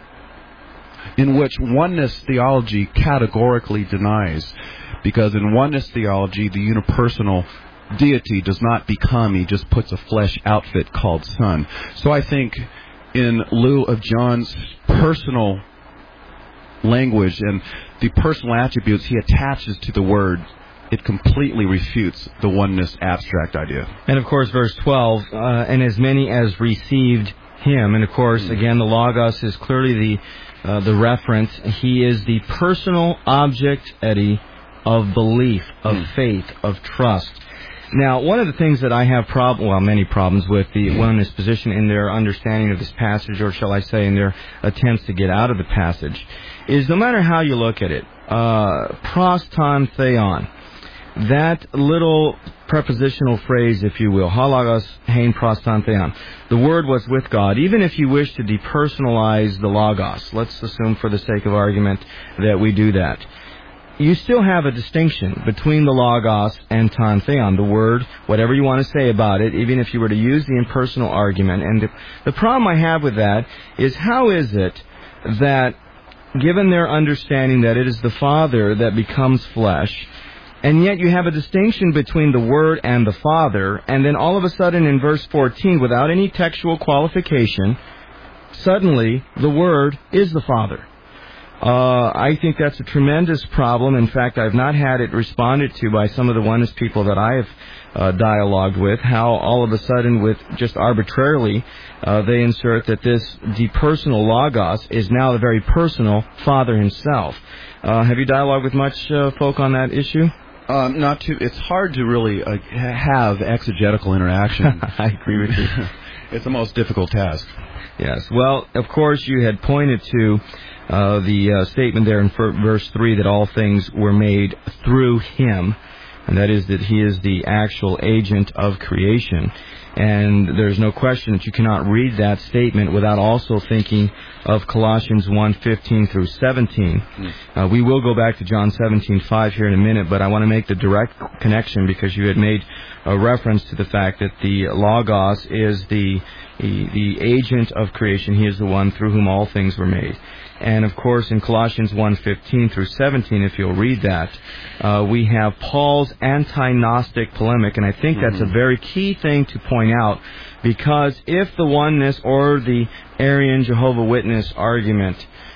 in which oneness theology categorically denies. Because in oneness theology, the unipersonal deity does not become, he just puts a flesh outfit called Son. So I think in lieu of John's personal language and the personal attributes he attaches to the Word, it completely refutes the oneness abstract idea. And of course, verse 12, and as many as received him. And of course, again, the logos is clearly the reference. He is the personal object, Eddie, of belief, of faith, of trust. Now, one of the things that I have many problems with the oneness position in their understanding of this passage, or shall I say in their attempts to get out of the passage, is no matter how you look at it, proston theon, that little prepositional phrase, if you will, halagos hein proston theon, the Word was with God. Even if you wish to depersonalize the logos, let's assume for the sake of argument that we do that, you still have a distinction between the logos and ton theon, the Word, whatever you want to say about it, even if you were to use the impersonal argument. And the problem I have with that is, how is it that, given their understanding that it is the Father that becomes flesh, and yet you have a distinction between the Word and the Father, and then all of a sudden in verse 14, without any textual qualification, suddenly the Word is the Father? I think that's a tremendous problem. In fact, I've not had it responded to by some of the oneness people that I have dialogued with, how all of a sudden, with just arbitrarily, they insert that this depersonal Logos is now the very personal Father himself. Have you dialogued with much folk on that issue? Not too. It's hard to really have exegetical interaction. I agree with you. It's the most difficult task. Yes. Well, of course, you had pointed to the statement there in verse 3 that all things were made through him, and that is that he is the actual agent of creation. And there's no question that you cannot read that statement without also thinking of Colossians 1:15 through 17. We will go back to John 17:5 here in a minute, but I want to make the direct connection because you had made a reference to the fact that the Logos is the agent of creation. He is the one through whom all things were made. And, of course, in Colossians 1:15 through 17, if you'll read that, we have Paul's anti-Gnostic polemic, and I think that's a very key thing to point out, because if the oneness or the Arian Jehovah Witness argument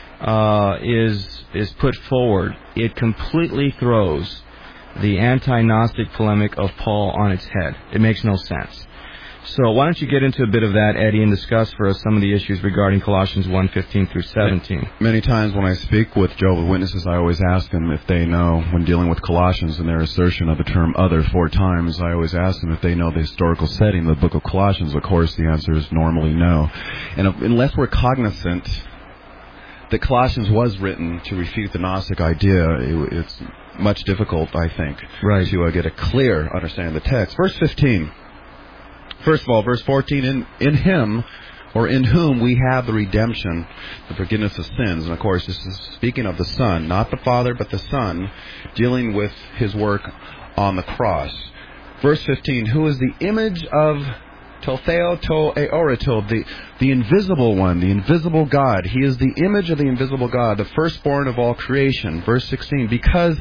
is put forward, it completely throws the anti-Gnostic polemic of Paul on its head. It makes no sense. So why don't you get into a bit of that, Eddie, and discuss for us some of the issues regarding Colossians 1:15 through 17. Many times when I speak with Jehovah's Witnesses, I always ask them if they know, when dealing with Colossians and their assertion of the term other 4 times, I always ask them if they know the historical setting of the book of Colossians. Of course, the answer is normally no. And unless we're cognizant that Colossians was written to refute the Gnostic idea, it's much difficult, I think, to get a clear understanding of the text. Verse 15. First of all, verse 14, in him, or in whom we have the redemption, the forgiveness of sins. And, of course, this is speaking of the Son, not the Father, but the Son, dealing with his work on the cross. Verse 15, who is the image of Totheo to Eorato, the invisible one, the invisible God. He is the image of the invisible God, the firstborn of all creation. Verse 16, because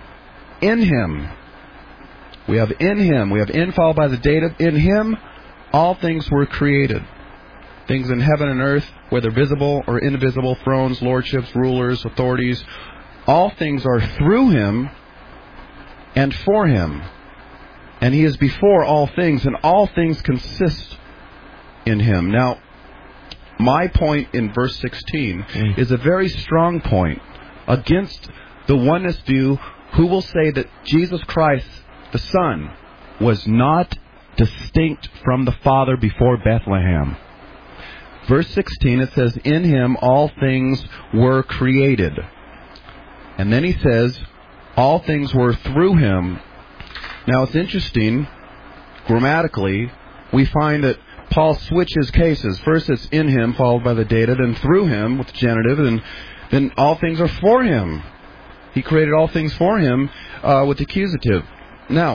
in him, we have in followed by the dative, in him all things were created. Things in heaven and earth, whether visible or invisible, thrones, lordships, rulers, authorities, all things are through him and for him. And he is before all things, and all things consist in him. Now, my point in verse 16 is a very strong point against the oneness view who will say that Jesus Christ, the Son, was not distinct from the Father before Bethlehem. Verse 16, it says, in him all things were created. And then he says, all things were through him. Now it's interesting, grammatically, we find that Paul switches cases. First it's in him, followed by the dative, then through him with the genitive, and then all things are for him. He created all things for him with the accusative. Now,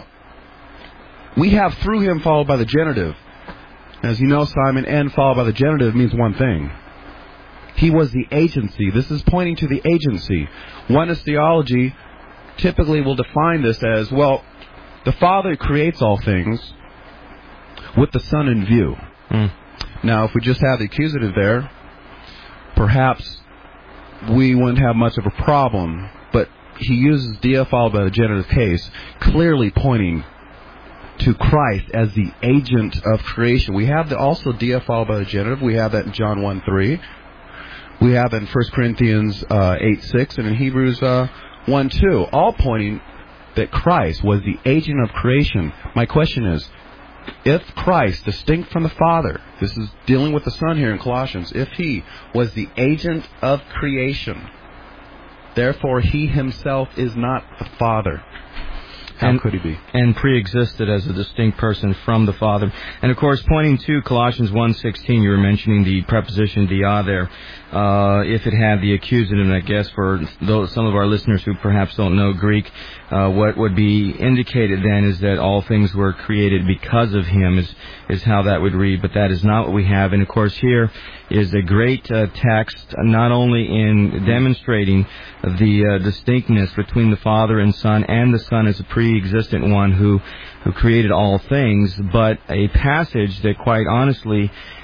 we have through him followed by the genitive. As you know, Simon, N followed by the genitive means one thing. He was the agency. This is pointing to the agency. Oneness theology typically will define this as, well, the Father creates all things with the Son in view. Now, if we just have the accusative there, perhaps we wouldn't have much of a problem. But he uses dia followed by the genitive case, clearly pointing to Christ as the agent of creation. We have also dia followed by the genitive. We have that in John 1:3. We have that in 1 Corinthians 8:6 and in Hebrews 1:2, all pointing that Christ was the agent of creation. My question is, if Christ, distinct from the Father, this is dealing with the Son here in Colossians, if he was the agent of creation, therefore he himself is not the Father, how could he be? And pre-existed as a distinct person from the Father. And, of course, pointing to Colossians 1:16, you were mentioning the preposition dia there. If it had the accusative, and I guess for some of our listeners who perhaps don't know Greek, what would be indicated then is that all things were created because of him, is how that would read. But that is not what we have. And, of course, here is a great text, not only in demonstrating the distinctness between the Father and Son, and the Son as a pre-existent one who created all things, but a passage that quite honestly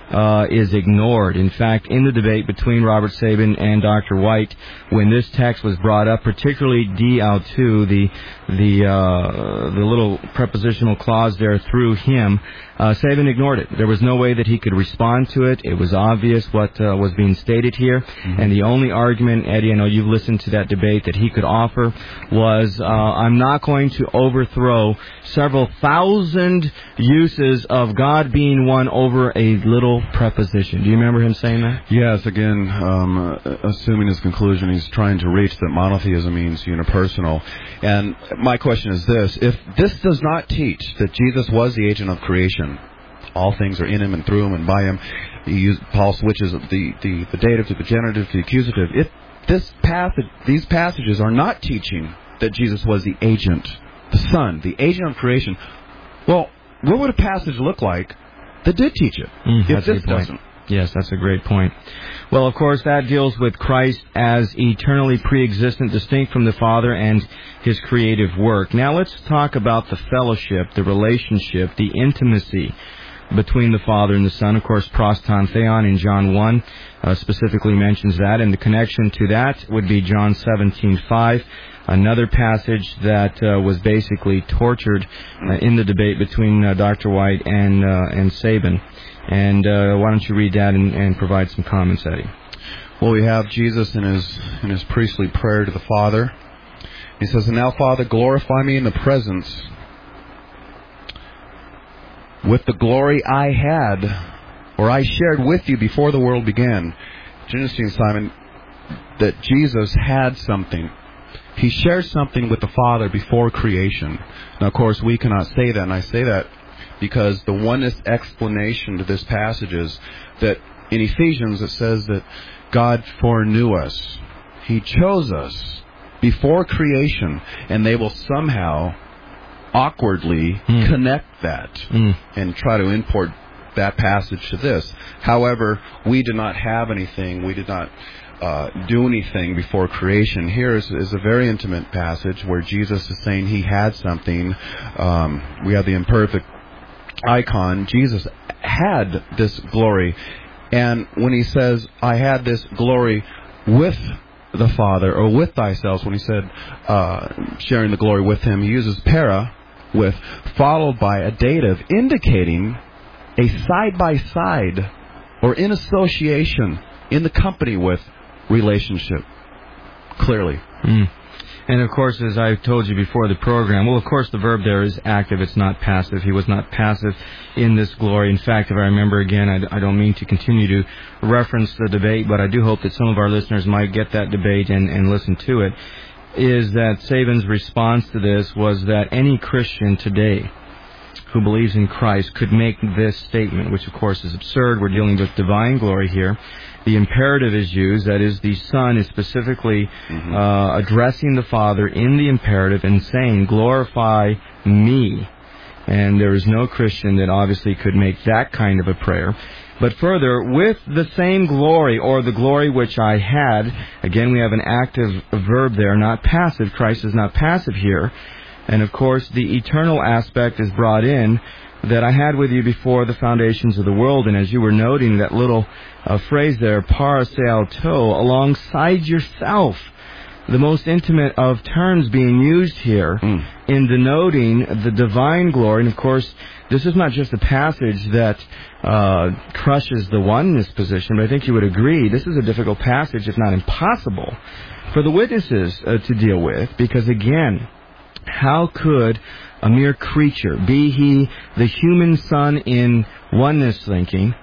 is ignored. In fact, in the debate between Robert Sabin and Dr. White, when this text was brought up, particularly D-L2, the little prepositional clause there through him, Sabin ignored it. There was no way that he could respond to it. It was obvious what was being stated here. Mm-hmm. And the only argument, Eddie, I know you've listened to that debate, that he could offer was, I'm not going to overthrow several thousand uses of God being one over a little preposition. Do you remember him saying that? Yes, again, assuming his conclusion, he's trying to reach that monotheism means unipersonal. And my question is this: if this does not teach that Jesus was the agent of creation, all things are in him and through him and by him, Paul switches the dative to the genitive to the accusative. If these passages are not teaching that Jesus was the agent, the Son, the agent of creation, well, what would a passage look like that did teach it? If this doesn't. Yes, that's a great point. Well, of course, that deals with Christ as eternally pre-existent, distinct from the Father and his creative work. Now let's talk about the fellowship, the relationship, the intimacy between the Father and the Son. Of course, proston theon in John 1 specifically mentions that, and the connection to that would be John 17:5. Another passage that was basically tortured in the debate between Dr. White and Sabin. And why don't you read that and provide some comments, Eddie? Well, we have Jesus in his priestly prayer to the Father. He says, "And now, Father, glorify me in the presence with the glory I had, or I shared with you before the world began." It's interesting, Simon, that Jesus had something. He shared something with the Father before creation. Now, of course, we cannot say that, and I say that because the oneness explanation to this passage is that in Ephesians it says that God foreknew us. He chose us before creation, and they will somehow awkwardly connect that and try to import that passage to this. However, we did not have anything. We did not do anything before creation. Here is a very intimate passage where Jesus is saying he had something. We have the imperfect icon. Jesus had this glory. And when he says, I had this glory with the Father, or with thyself, when he said sharing the glory with him, he uses para, with, followed by a dative, indicating a side-by-side, or in association, in the company with, relationship. Clearly. And of course, as I told you before the program, well, of course, the verb there is active. It's not passive. He was not passive in this glory. In fact, if I remember again, I don't mean to continue to reference the debate, but I do hope that some of our listeners might get that debate and listen to it, is that Sabin's response to this was that any Christian today who believes in Christ could make this statement, which of course is absurd. We're dealing with divine glory here. The imperative is used, that is, the Son is specifically addressing the Father in the imperative and saying, glorify me. And there is no Christian that obviously could make that kind of a prayer. But further, with the same glory, or the glory which I had, again we have an active verb there, not passive. Christ is not passive here. And of course, the eternal aspect is brought in, that I had with you before the foundations of the world. And as you were noting, that little phrase there, paraseauto, alongside yourself, the most intimate of terms being used here in denoting the divine glory. And of course, this is not just a passage that crushes the oneness position, but I think you would agree, this is a difficult passage, if not impossible, for the witnesses to deal with, because again, how could a mere creature, be he the human son in oneness thinking,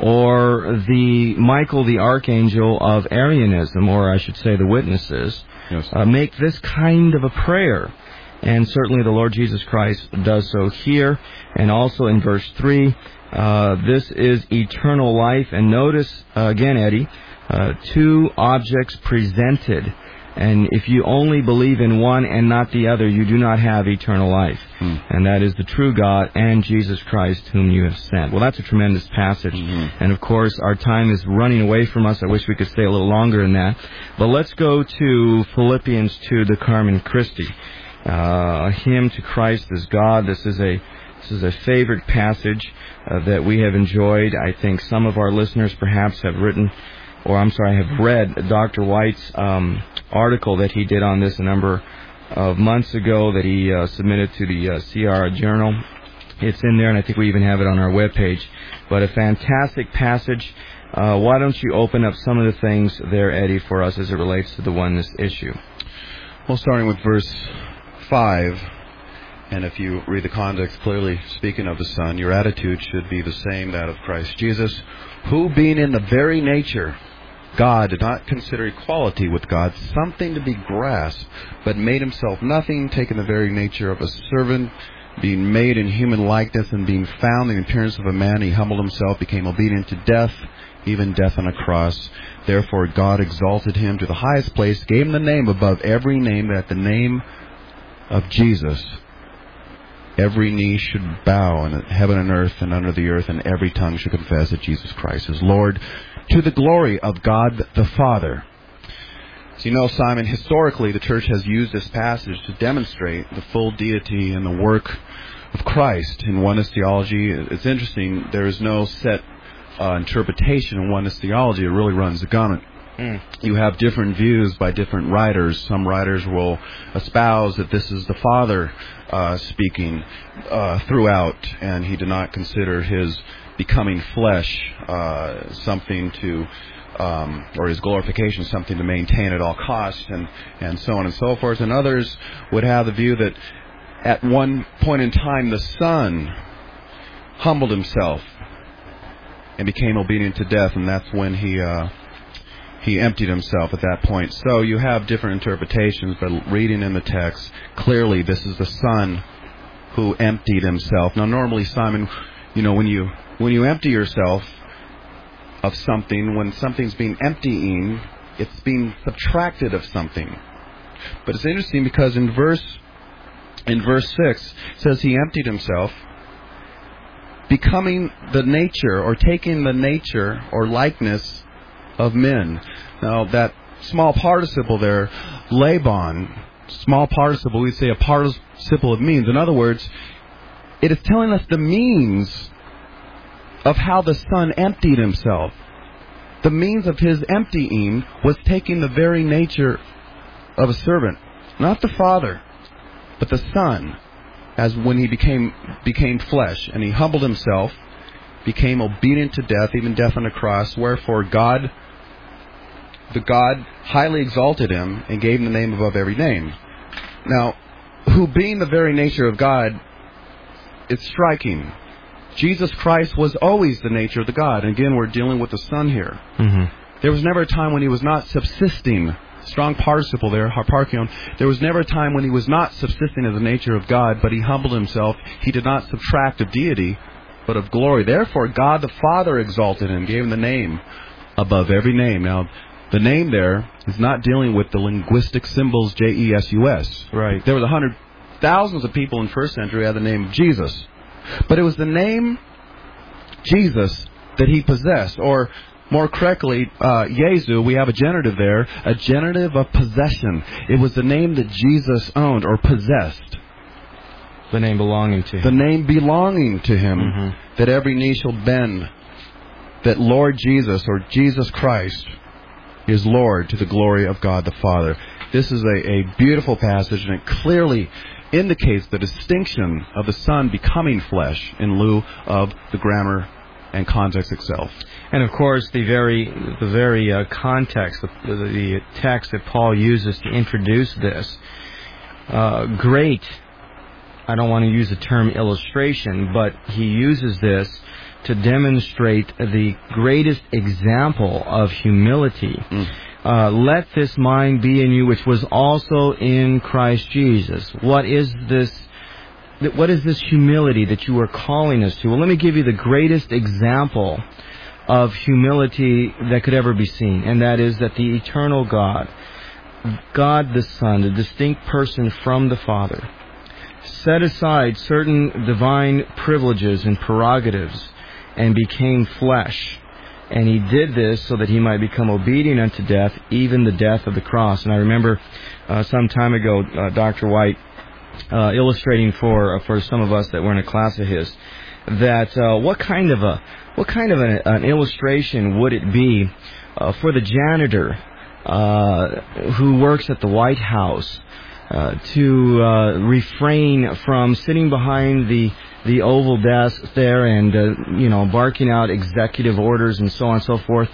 or the Michael the archangel of Arianism, or I should say the witnesses, make this kind of a prayer? And certainly the Lord Jesus Christ does so here, and also in verse 3, this is eternal life. And notice, again, Eddie, two objects presented. And if you only believe in one and not the other, you do not have eternal life. And that is the true God and Jesus Christ whom you have sent. Well, that's a tremendous passage. And of course, our time is running away from us. I wish we could stay a little longer in that. But let's go to Philippians 2, the Carmen Christi. A hymn to Christ as God. This is a This is a favorite passage that we have enjoyed. I think some of our listeners perhaps have read Dr. White's article that he did on this a number of months ago that he submitted to the Sierra Journal. It's in there, and I think we even have it on our webpage. But a fantastic passage. Why don't you open up some of the things there, Eddie, for us as it relates to the oneness issue? Well, starting with verse 5, and if you read the context clearly, speaking of the Son, your attitude should be the same, that of Christ Jesus, who being in the very nature God, did not consider equality with God something to be grasped, but made himself nothing, taking the very nature of a servant, being made in human likeness, and being found in the appearance of a man, he humbled himself, became obedient to death, even death on a cross. Therefore God exalted him to the highest place, gave him the name above every name, that at the name of Jesus every knee should bow in heaven and earth and under the earth, and every tongue should confess that Jesus Christ is Lord, to the glory of God the Father. So you know, Simon, historically the church has used this passage to demonstrate the full deity and the work of Christ in oneness theology. It's interesting, there is no set interpretation in oneness theology. It really runs the gamut. You have different views by different writers. Some writers will espouse that this is the Father speaking throughout, and he did not consider his becoming flesh something to, or his glorification something to maintain at all costs, and so on and so forth. And others would have the view that at one point in time the Son humbled himself and became obedient to death, and that's when he emptied himself at that point. So you have different interpretations, but reading in the text, clearly this is the Son who emptied himself. Now normally, Simon, you know, when you empty yourself of something, when something's being emptying, it's being subtracted of something. But it's interesting because in verse 6 it says he emptied himself, becoming the nature, or taking the nature or likeness of men. Now that small participle there, Laban, small participle, we say a participle of means. In other words, it is telling us the means of how the Son emptied himself. The means of his emptying was taking the very nature of a servant. Not the Father, but the Son, as when he became flesh, and he humbled himself, became obedient to death, even death on the cross. Wherefore God highly exalted him and gave him the name above every name. Now, who being the very nature of God, it's striking. Jesus Christ was always the nature of the God. And again, we're dealing with the Son here. Mm-hmm. There was never a time when he was not subsisting. Strong participle there, harparkion. There was never a time when he was not subsisting as the nature of God, but he humbled himself. He did not subtract of deity, but of glory. Therefore, God the Father exalted him, gave him the name above every name. Now, the name there is not dealing with the linguistic symbols Jesus. Right. There were thousands of people in the first century who had the name of Jesus. But it was the name Jesus that he possessed, or more correctly, Jesu, we have a genitive there, a genitive of possession. It was the name that Jesus owned or possessed. The name belonging to him. The name belonging to him, that every knee shall bend, that Lord Jesus, or Jesus Christ, is Lord, to the glory of God the Father. This is a beautiful passage, and it clearly indicates the distinction of the Son becoming flesh in lieu of the grammar and context itself. And of course, the very context, the text that Paul uses to introduce this, great, I don't want to use the term illustration, but he uses this to demonstrate the greatest example of humility. Let this mind be in you, which was also in Christ Jesus. What is this humility that you are calling us to? Well, let me give you the greatest example of humility that could ever be seen, and that is that the eternal God the Son, the distinct person from the Father, set aside certain divine privileges and prerogatives and became flesh. And he did this so that he might become obedient unto death, even the death of the cross. And I remember some time ago, Dr. White illustrating for some of us that were in a class of his, that what kind of an illustration would it be for the janitor who works at the White House to refrain from sitting behind the Oval Desk there and barking out executive orders and so on and so forth,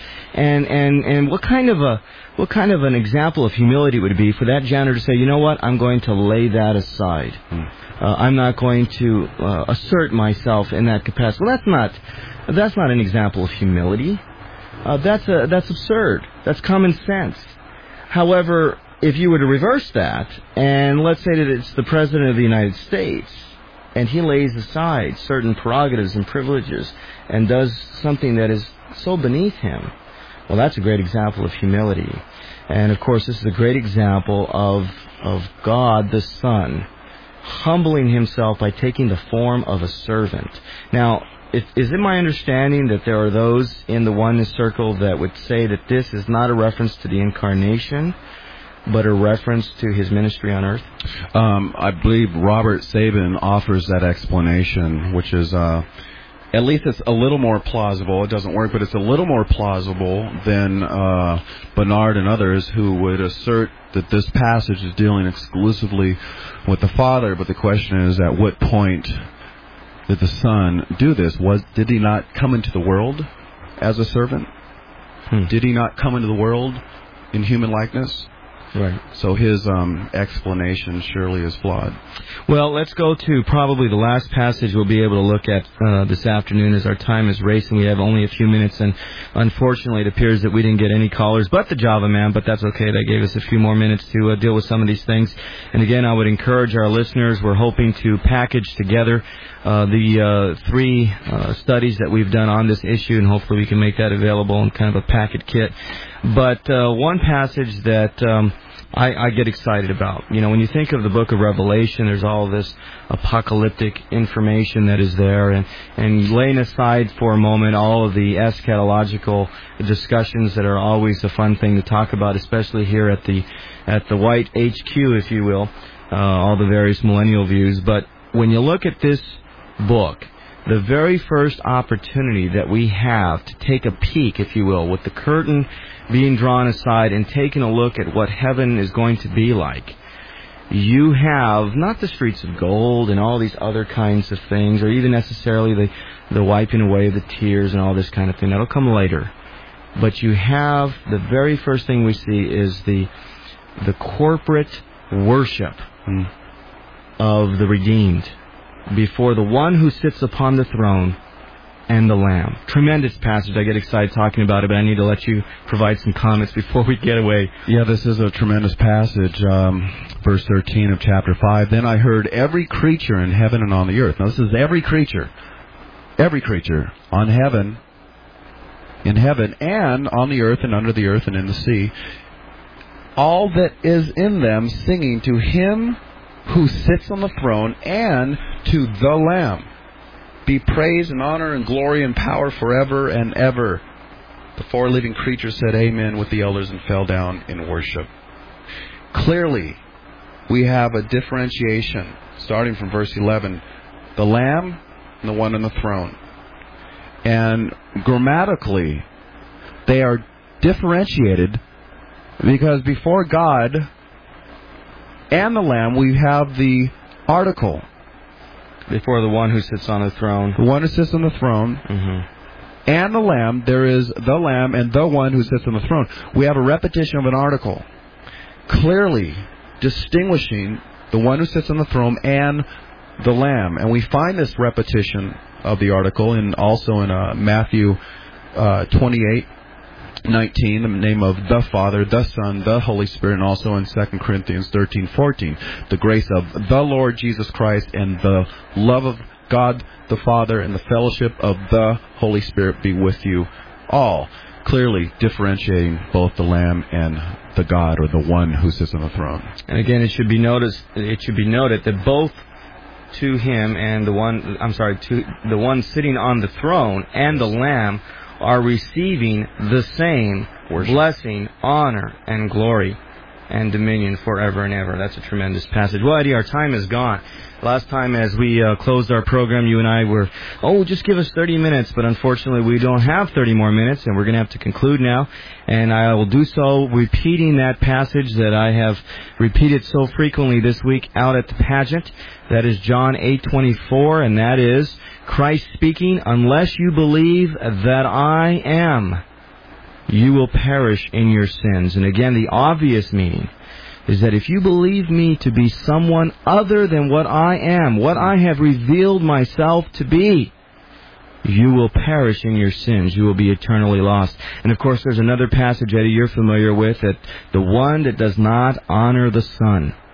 and what kind of an example of humility would it be for that janitor to say, you know what, I'm going to lay that aside. I'm not going to assert myself in that capacity. Well, that's not an example of humility. That's absurd. That's common sense. However, if you were to reverse that, and let's say that it's the President of the United States, and he lays aside certain prerogatives and privileges and does something that is so beneath him, well, that's a great example of humility. And, of course, this is a great example of God the Son humbling himself by taking the form of a servant. Now, is it my understanding that there are those in the oneness circle that would say that this is not a reference to the incarnation, but a reference to his ministry on earth? I believe Robert Sabin offers that explanation, which is, at least it's a little more plausible. It doesn't work, but it's a little more plausible than Bernard and others who would assert that this passage is dealing exclusively with the Father. But the question is, at what point did the Son do this? Did he not come into the world as a servant? Did he not come into the world in human likeness? Right. So his explanation surely is flawed. Well, let's go to probably the last passage we'll be able to look at this afternoon, as our time is racing. We have only a few minutes, and unfortunately it appears that we didn't get any callers but the Java Man, but that's okay. That gave us a few more minutes to deal with some of these things. And again, I would encourage our listeners, we're hoping to package together the three studies that we've done on this issue, and hopefully we can make that available in kind of a packet kit. But one passage that I get excited about. When you think of the book of Revelation, there's all this apocalyptic information that is there, and laying aside for a moment all of the eschatological discussions that are always a fun thing to talk about, especially here at the White HQ, if you will, all the various millennial views. But when you look at this book, the very first opportunity that we have to take a peek, if you will, with the curtain being drawn aside and taking a look at what heaven is going to be like, you have not the streets of gold and all these other kinds of things, or even necessarily the wiping away of the tears and all this kind of thing. That'll come later. But you have the very first thing we see is the corporate worship of the redeemed before the one who sits upon the throne and the Lamb. Tremendous passage. I get excited talking about it, but I need to let you provide some comments before we get away. Yeah, this is a tremendous passage. Verse 13 of chapter 5. Then I heard every creature in heaven and on the earth. Now this is every creature on heaven, in heaven and on the earth and under the earth and in the sea, all that is in them singing to him who sits on the throne and to the Lamb be praise and honor and glory and power forever and ever. The four living creatures said amen with the elders and fell down in worship. Clearly, we have a differentiation starting from verse 11. The Lamb and the one on the throne. And grammatically, they are differentiated because before God and the Lamb, we have the article. Before the one who sits on the throne. The one who sits on the throne. Mm-hmm. And the Lamb, there is the Lamb and the one who sits on the throne. We have a repetition of an article, clearly distinguishing the one who sits on the throne and the Lamb. And we find this repetition of the article also in Matthew 28:19, the name of the Father, the Son, the Holy Spirit, and also in 2 Corinthians 13:14, the grace of the Lord Jesus Christ and the love of God the Father and the fellowship of the Holy Spirit be with you all. Clearly differentiating both the Lamb and the God, or the one who sits on the throne. And again, it should be noted that both to him and to the one sitting on the throne and the Lamb are receiving the same blessing, honor, and glory. and dominion forever and ever. That's a tremendous passage. Well, Eddie, our time is gone. Last time as we closed our program, you and I were, just give us 30 minutes, but unfortunately we don't have 30 more minutes, and we're going to have to conclude now. And I will do so repeating that passage that I have repeated so frequently this week out at the pageant. That is John 8:24, and that is Christ speaking, "Unless you believe that I am, you will perish in your sins." And again, the obvious meaning is that if you believe me to be someone other than what I am, what I have revealed myself to be, you will perish in your sins. You will be eternally lost. And of course, there's another passage, Eddie, you're familiar with, that the one that does not honor the Son